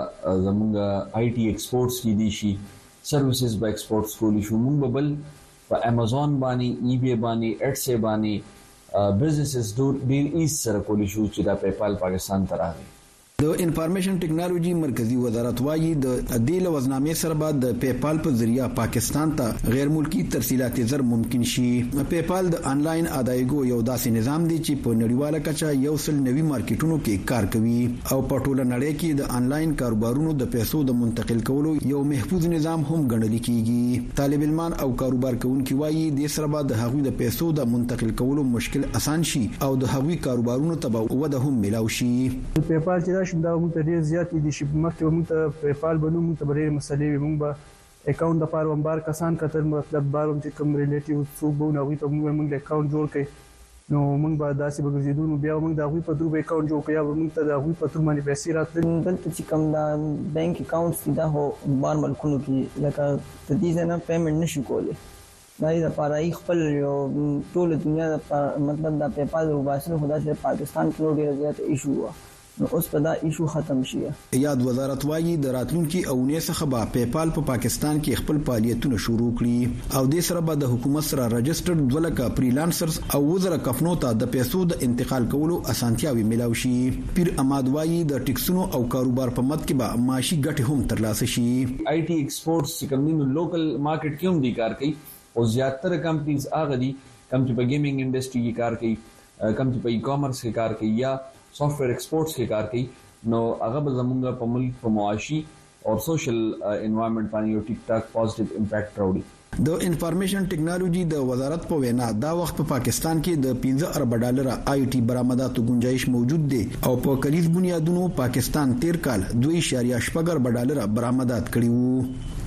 زموږ آی ټي ایکسپورټس کې دي شي، سروسز به ایکسپورټس کولی شو. موږ به بل په امازون باندې، ای بی باندې، ایټس باندې بزنسز ډیر ایز سره کولی شو چې دا پیپال پاکستان ته راغی. د انفارمیشن ټیکنالوژي مرکزی وزارت وايي د دې لوزنامې سره به د پیپال په ذریعہ پاکستان ته غیر ملکی ترسیلات زر ممکن شي. پیپال د انلاین ادایګو یو داسې نظام دی چې په نړیواله کچه یو سل نوي مارکیټونو کې کار کوي او په ټوله نړۍ کې د انلاین کاروبارونو د پیسو د منتقل کولو یو محفوظ نظام هم ګڼل کیږي. طالب علمان او کاروبار کوونکي وايي د سره به د هغوی د پیسو د منتقل کولو مشکل اسان شي او د هغوی کاروبارونو ته وده هم ملاوي شي. پیپال چې دا موږ ته ډیر زیات دي چې مخکې موږ ته پیپال بنو موږ ته ډېر مسلې موږ به اکاونټ د پاره بار کسان کتر مطلب بارم چې کوم ریلیټیو څوک به نو ته موږ اکاونټ جوړ کړي نو موږ به داسې بګرځیدو نو بیا موږ د هغوی په تر اکاونټ جوړ کړی او موږ ته د هغوی په تر باندې پیسې راتلې. دلته چې کوم دا بانک اکاونټس دا هو بار ملکونو کې لکه د دې نه پیمنټ نشي کولای، دا د پاره خپل یو ټول دنیا د مطلب د پیپال او باسل خدا چې پاکستان کې ډېر زیات ایشو و نو اوس په دا ایشو ختم شي. یاد وزارت وايي د راتلونکي او نه څخه به پیپال په پاکستان کې خپل فعالیتونه شروع کړي او د سره به د حکومت سره رجسټرډ ولکه فریلانسرز او وزره کفنو ته د پیسو د انتقال کولو اسانتیاوي ملاوي شي. پیر اماد وايي د ټیکسونو او کاروبار په مد کې به معاشي ګټه هم ترلاسه شي. آی ټي ایکسپورټس کمنو لوکل مارکیټ کې هم دي کار کوي او زیاتره کمپنیز هغه دي کوم چې په گیمینګ انډستری کې کار کوي، کوم چې په ای کامرس کې کار کوي یا سافټویر ایکسپورټس کې کار کوي. نو هغه به زموږ په ملک په معاشي او سوشل انوایرنمنت باندې یو ټیک ټاک پوزټیو امپیکټ راوړي. د انفارمیشن ټیکنالوژي د وزارت په وینا دا وخت په پاکستان کې د 15 ارب ډالر آی ټي برآمداتو گنجائش موجود دي او په کلیز بنیادونو پاکستان 13 کال 2.8 ارب ډالر برآمدات کړي وو.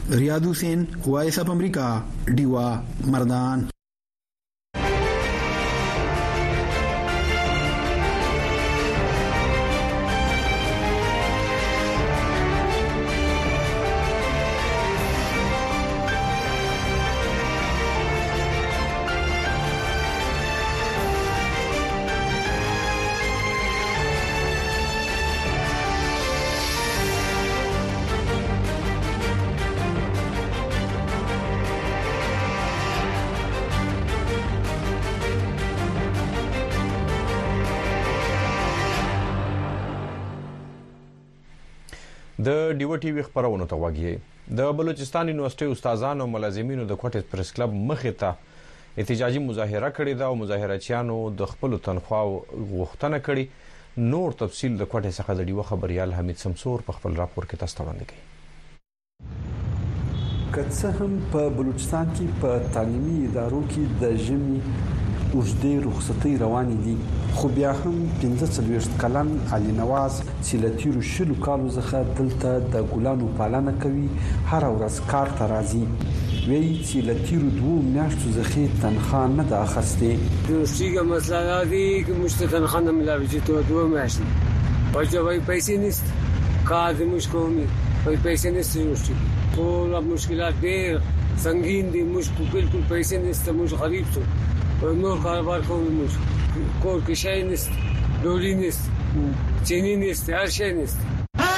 ریاض حسین وایس اف امریکا ډیوا مردان. د ډیو ټي وی خبرونه ته وګورئ. د بلوچستان یونیورسيټي استادانو او ملازمینو د کوټ پریس کلب مخې ته احتجاجي مظاهره کړې ده او مظاهرچیانو د خپل تنخواو غوښتنه کړې. نور تفصيل د کوټ څخه د ډیو خبريال حمید سمسور په خپل راپور کې تاسو ته وړاندې کوي. که هم په بلوچستان کې په تعلیمي ادارو کې د ژمي اوږدې رخصتۍ روانې دي، خو بیا هم 45 کلن علي نواز چې له تیرو 20 کالو څخه دلته د ګلانو پالنه کوي هر ورځ کار ته راځي. وی چې له تیرو 2 میاشتو څخه تنخواه نه ده اخیستې. د شتیګه مسله دی چې مشته تنخواه نه ملاوي چې ته 2 میاشتې پښه پیسې نشته، کار دې مشکومي پیسې نشته. نشته ټول مشکلات ډېر سنگین دي، مشکل بالکل پیسې نشته، مش غریب شو. نور کاروبار کوم مش کور کې شي نشته، ډوډۍ نشته، چینی نشته، هر شي نشته.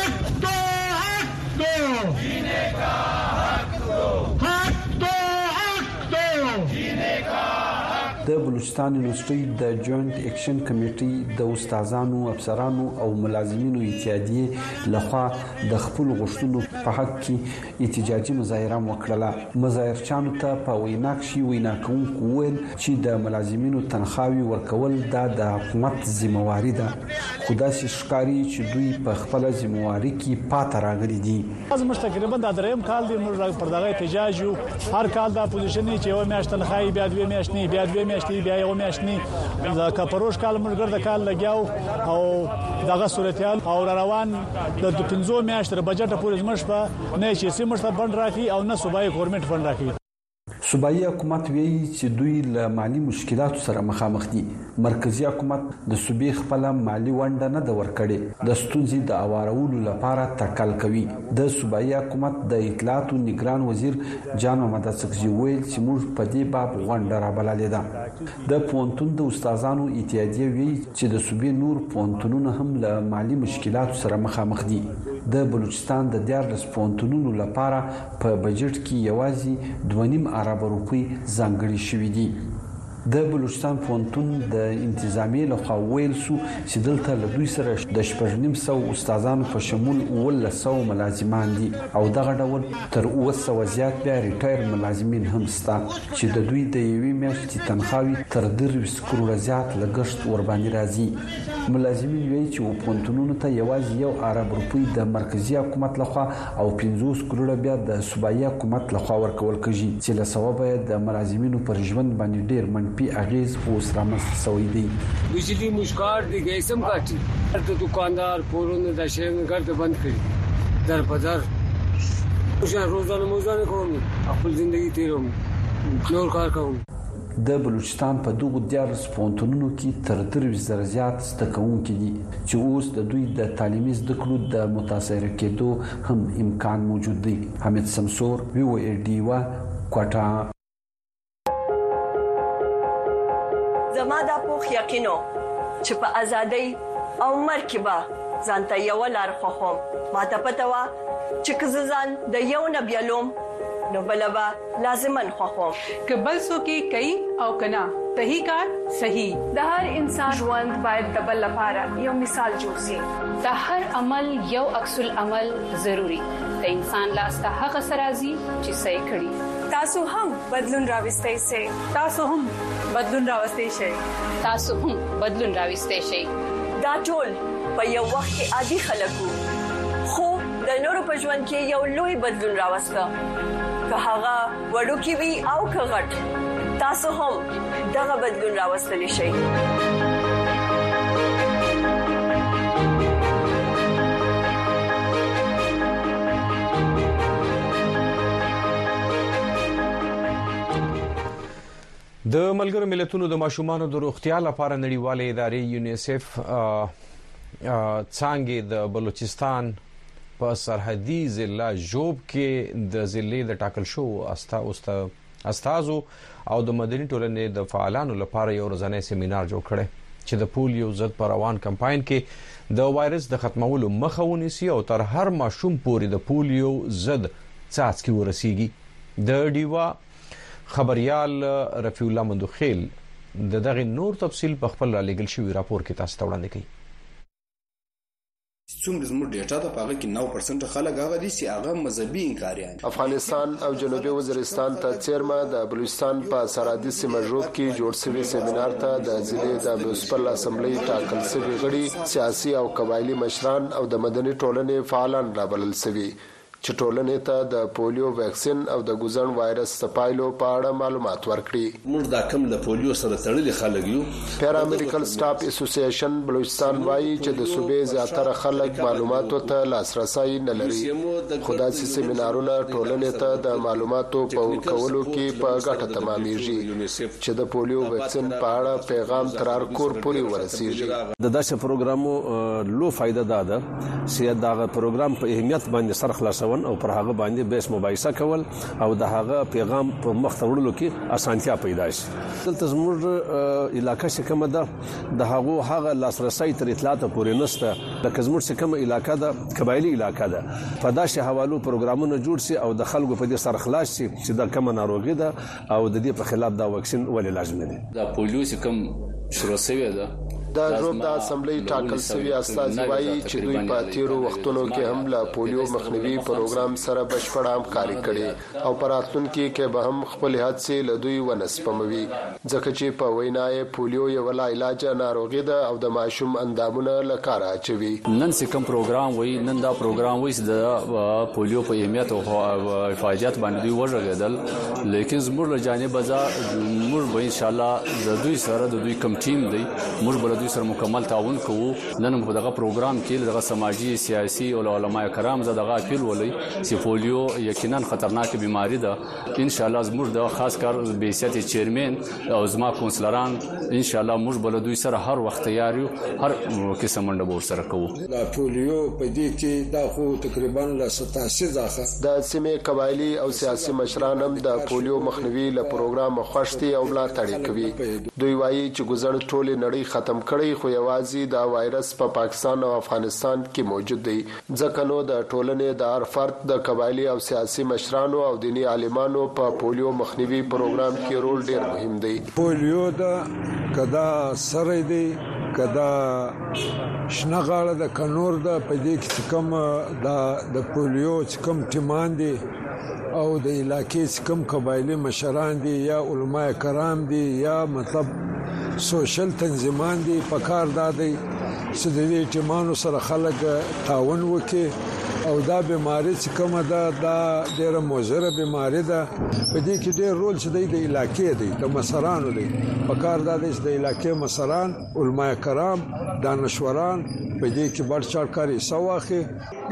د بلوچستان یونیورسيټي د جوائنٹ اکشن کمیټې د استادانو، افسرانو او ملازمینو اتحادیې لخوا د خپل غوښتنو په حق کې احتجاجي مظاهره وکړه. مظاهرچیانو ته په وینا کې وینا کوونکو ویل چې د ملازمینو تنخواوي ورکول د حکومت ذمہواری ده، خو داسې ښکاري چې دوی په خپل ذمہواری کې پاتې راغلي دي. زموږ تقریبا د دریم کال دی موږ پر دغه احتجاج یو. هر کال د اپوزیشن چې یو میاشت تنخواهي بیا 2 میاشتې بیا 2 میاشتې بیا یو میاشتې د کپروش کال موږ ګرځ کال لګیاو او دغه صورتحال او روان د 15 میاشتې بجټ پورې زموږ په نه چې سیمه بند راکړي او نه صوبایي ګورنمنت فند راکړي. صوبایي حکومت ویلي چې دوی له مالی مشکلاتو سره مخامخ دي. مرکزی حکومت د صوبې خپل مالی ونډه نه د ورکړي، د ستونزې د اوارولو لپاره تکل کوي. د صوبایي حکومت د اطلاعات او نگران وزیر جان محمد اسقزي ویل چې موږ په دې باب ونډه را بللې ده. د پونتون د استادانو اتحادیه ویل چې د صوبې نور پونتونونه هم له مالی مشکلاتو سره مخامخ دي. د بلوچستان د 14 پونتونونو لپاره په بجټ کې یوازې 2.5 ارب روپۍ ځانګړي شوې دي. د بلوچستان پونتون د انتظامی لخوا ویل سو چې دلته له دوی سره د 950 استادانو په شمول 100 ملازمان دي او دغه ډول تر 200 زیات بیا ریټایر ملازمین هم شته چې د دوی د یوې میاشتې تنخواهي تر 20 کروڑه زیات لګښت ور باندې راځي. ملازمین وایي چې پونتونونو ته یوازې 1 ارب روپۍ د مرکزی حکومت لخوا او 50 کروڑه بیا د صوبایي حکومت لخوا ورکول کیږي چې له سبب د ملازمینو پر ژوند باندې ډیر منفي اغیز اوس رامنځته شوی دی. بجلی مشکار دی گیسم کاټي د دکاندار پورونه د شهر ګرد بند کړي در په در روزانه موزانه کوم خپل ژوندۍ تیروم نور کار کوم. د بلوچستان په دغه 14 پونتونونو کې تر 30,000 زیات زده کوونکي دي چې اوس د دوی د تعلیمي زده کړو د متاثر کېدو هم امکان موجود دی. حمید سمسور وی او ای ډیوا کوټا. زما دا پوخ یقینو چې په ازادۍ او مرکبه ځانته یو لار خوخم. ما ته پته وا چې کززان د یو نبیلوم نو بلبا لازمن خوخم. کبل سو کې کوي او کنا صحیح کار صحیح. د هر انسان ژوند باید د بل لپاره یو مثال جوړ شي. د هر عمل یو عکس العمل ضروری. د انسان لاس ته هغه سرازي چې صحیح کړي. تاسو هم بدلون راوستئ شئ. تاسو هم بدلون راوستئ شئ. تاسو هم بدلون راوستئ شئ. دا ټول په یو وخت کې عادي خلکو خو د نورو په ژوند کې یو لوی بدلون راوسته. که هغه وړوکی وي او که غټ، تاسو هم دغه بدلون راوستلی شئ. د ملګرو ملتونو د ماشومانو د روغتیا لپاره نړیواله ادارې یونیسف څنګه د بلوچستان په سرحدي ضلع جوب کې د ضلع د ټاکل شو استازو او د مدني ټولنې د فعالانو لپاره یو ورځنی سیمینار جوړ کړي چې د پولیو ضد پر روان کمپاین کې د وایرس د ختمولو مخه ونیسي او تر هر ماشوم پورې د پولیو ضد څاڅکي ورسیږي. د ډیوا خبريال رفیع الله مندوخیل دغه نور تفصیل په خپل را لګل شوی راپور کې تاسو ته وړاندې کړي. څومره زموږ ډیټا د پاغه کې 9% خلک هغه دي چې هغه مذهبي انکاریان. افغانستان او جنوبي وزیرستان ته چیرمه د بلوچستان په سرحدي سیمه جوب کې جوړ شوی سیمینار ته د ضلع د میونسپل اسمبلی ټاکل شوی غړي سیاسي او قبایلی مشران او د مدني ټولنې فعالان رابلل شوی چې ټولنې ته د پولیو ویکسین او د ګوزن وایرس سپایلو په اړه معلومات ورکړي. موږ دا کم د پولیو سره تړلي خلک یو. پیرامیډیکل سټاف اسوسییشن بلوچستان وایي چې د صوبې زیاتره خلک معلوماتو ته لاسرسي نه لري. خدای سي سیمینارونه ټولنې ته د معلوماتو په ورکولو کې په ګټه تمامېږي چې د پولیو ویکسین په اړه پیغام تر کور پورې ورسیږي. د داسې پروګرامو لو فائدہ ده چې دا پروګرام په اهمیت باندې سر خلاص او پر هغه باندې بیس مباحثه کول او د هغه پیغام په مخ ته وړلو کې اسانتیا پیدا شي. دلته زموږ علاقې څخه کومه ده د هغه لاسرسي تر اطلاعات پورې نشته. د زموږ څخه کومه علاقې ده قبایلی علاقې ده په داسې حوالو پروګرامونه جوړ شي او د خلکو په دې سر خلاص شي چې دا کومه ناروغي ده او د دې په خلاف دا وکسین ولې لازم دی. دا پولیو چې کوم شروع شوی ده د جوب د اسمبلی ټاکل شوی استازي وایي چې دوی په تیرو وختونو کې هم له پولیو مخنیوي پروګرام سره بشپړه همکاري کړې او په راتلونکي کې به هم خپل حادثې له دوی ونسپموي ځکه چې په وینای پولیو یو لا علاج ناروغي ده او د ماشوم اندامونه لکاره اچوي. نن څه کوم پروګرام وایي نن دا پروګرام وایي د پولیو په اهمیت او فعالیت باندې دوی ورغېدل لیکن زموږ له جانب موږ به ان شاء الله د دوی سره د دوی کم ټیم دی موږ به دوی سره مکمل تعاون کوو. نن په دغه پروګرام کې دغه سماجی سیاسي او علماء کرام زدهغه اپیل ولي چې پولیو یقینا خطرناک بیماری ده. ان شاء الله زموږ د خاص کار به حیثیت چیرمن او زما کونسلران ان شاء الله موږ بل دوی سره هر وخت تیار یو هر قسم منډه ور سره کوو. دا پولیو په دې کې دا خو تقریبا ل 87 ځخه د سیمه قبایلی او سیاسي مشران هم د پولیو مخنیوي له پروګرام خوښتي او ملاتړ کوي. دوی وایي چې ګذر ټوله نړۍ ختم کړي خو یوازې دا وایرس په پاکستان او افغانستان کې موجود دی. ځکه نو د ټولنې د هر فرد د قبایلی او سیاسي مشرانو او دینی عالمانو په پولیو مخنیوي پروګرام کې رول ډیر مهم دی. پولیو دا کدا سره دی کدا شنغاله د کنور د پدې کې کوم د پولیو کوم ټیمان دي او د علاقې کوم قبایلی مشران دي یا علماء کرام دي یا مطلب سوشل تنظیمان دي په کار دادي چې د دې ټیمانو سره خلک تعاون وکړي او دا بیماری چې کومه ده دا ډیره موزره بیماری ده په دې کې ډیر رول چې د علاقې دی د مسرانو دی په کار دادي چې د علاقې مسران علماء کرام دانشوران په دې کې برچار کاری سواخه په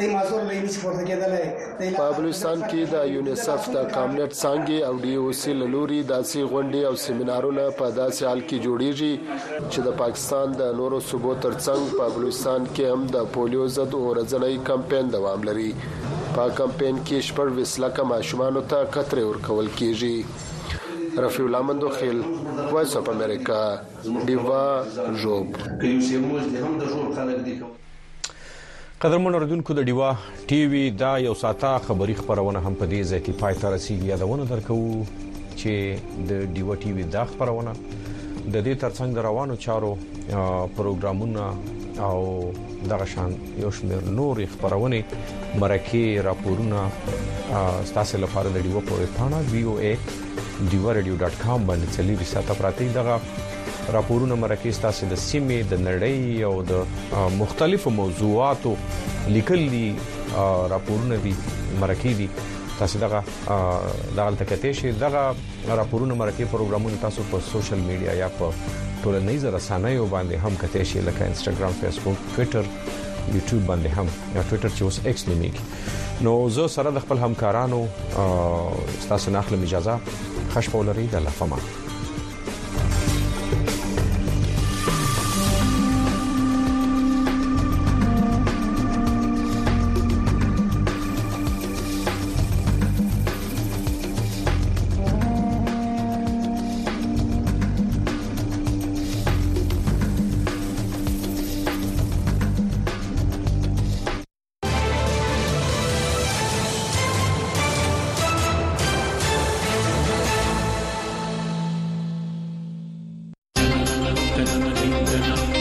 بلوچستان کې د یونیسف د کامنټ څنګه او ډي او سي لوري داسې غونډې او سیمینارونه په داسې حال کې جوړیږي چې د پاکستان د نورو صوبو ترڅنګ په بلوچستان کې هم د پولیو ضد ورځنی کمپاین دوام لري. په کمپاین کې شپږ وسلکه ماشومان ته کترې ورکول کیږي. رفیع الله مندوخیل وایس اف امریکا دیوا جوب. قدرمن اوریدونکو د ډیوا ټي وي دا یو ساته خبری خبرونه هم په دې ځای کې پای ته رسیدي. یادونه درکو چې د ډیوا ټي وي دا خبرونه د دې ترڅنګ د روانو چارو پروګرامونه او دغه شان یو شمېر نور خبرونه مرکه راپورونه تاسو لپاره د ډیوا په پاڼه voa.diva.radio.com باندې چلی رساته پراتی دغه راپورونه مرکه تاسو د سیمې د نړۍ او د مختلفو موضوعاتو لیکلي راپورونه دي مرکه دي تاسو دغه تکته شي دغه راپورونه مرکه پروګرامونه تاسو په سوشل میډیا یا په ټولنیز رسنیو باندې هم کته شي لکه انستګرام فیسبوک ټوئیټر یوټیوب باندې هم یا ټوئیټر چې اوس ایکس نومیږي. نو زه سره د خپل همکارانو تاسو نه اخلم اجازه خښ پولري د لفما دننه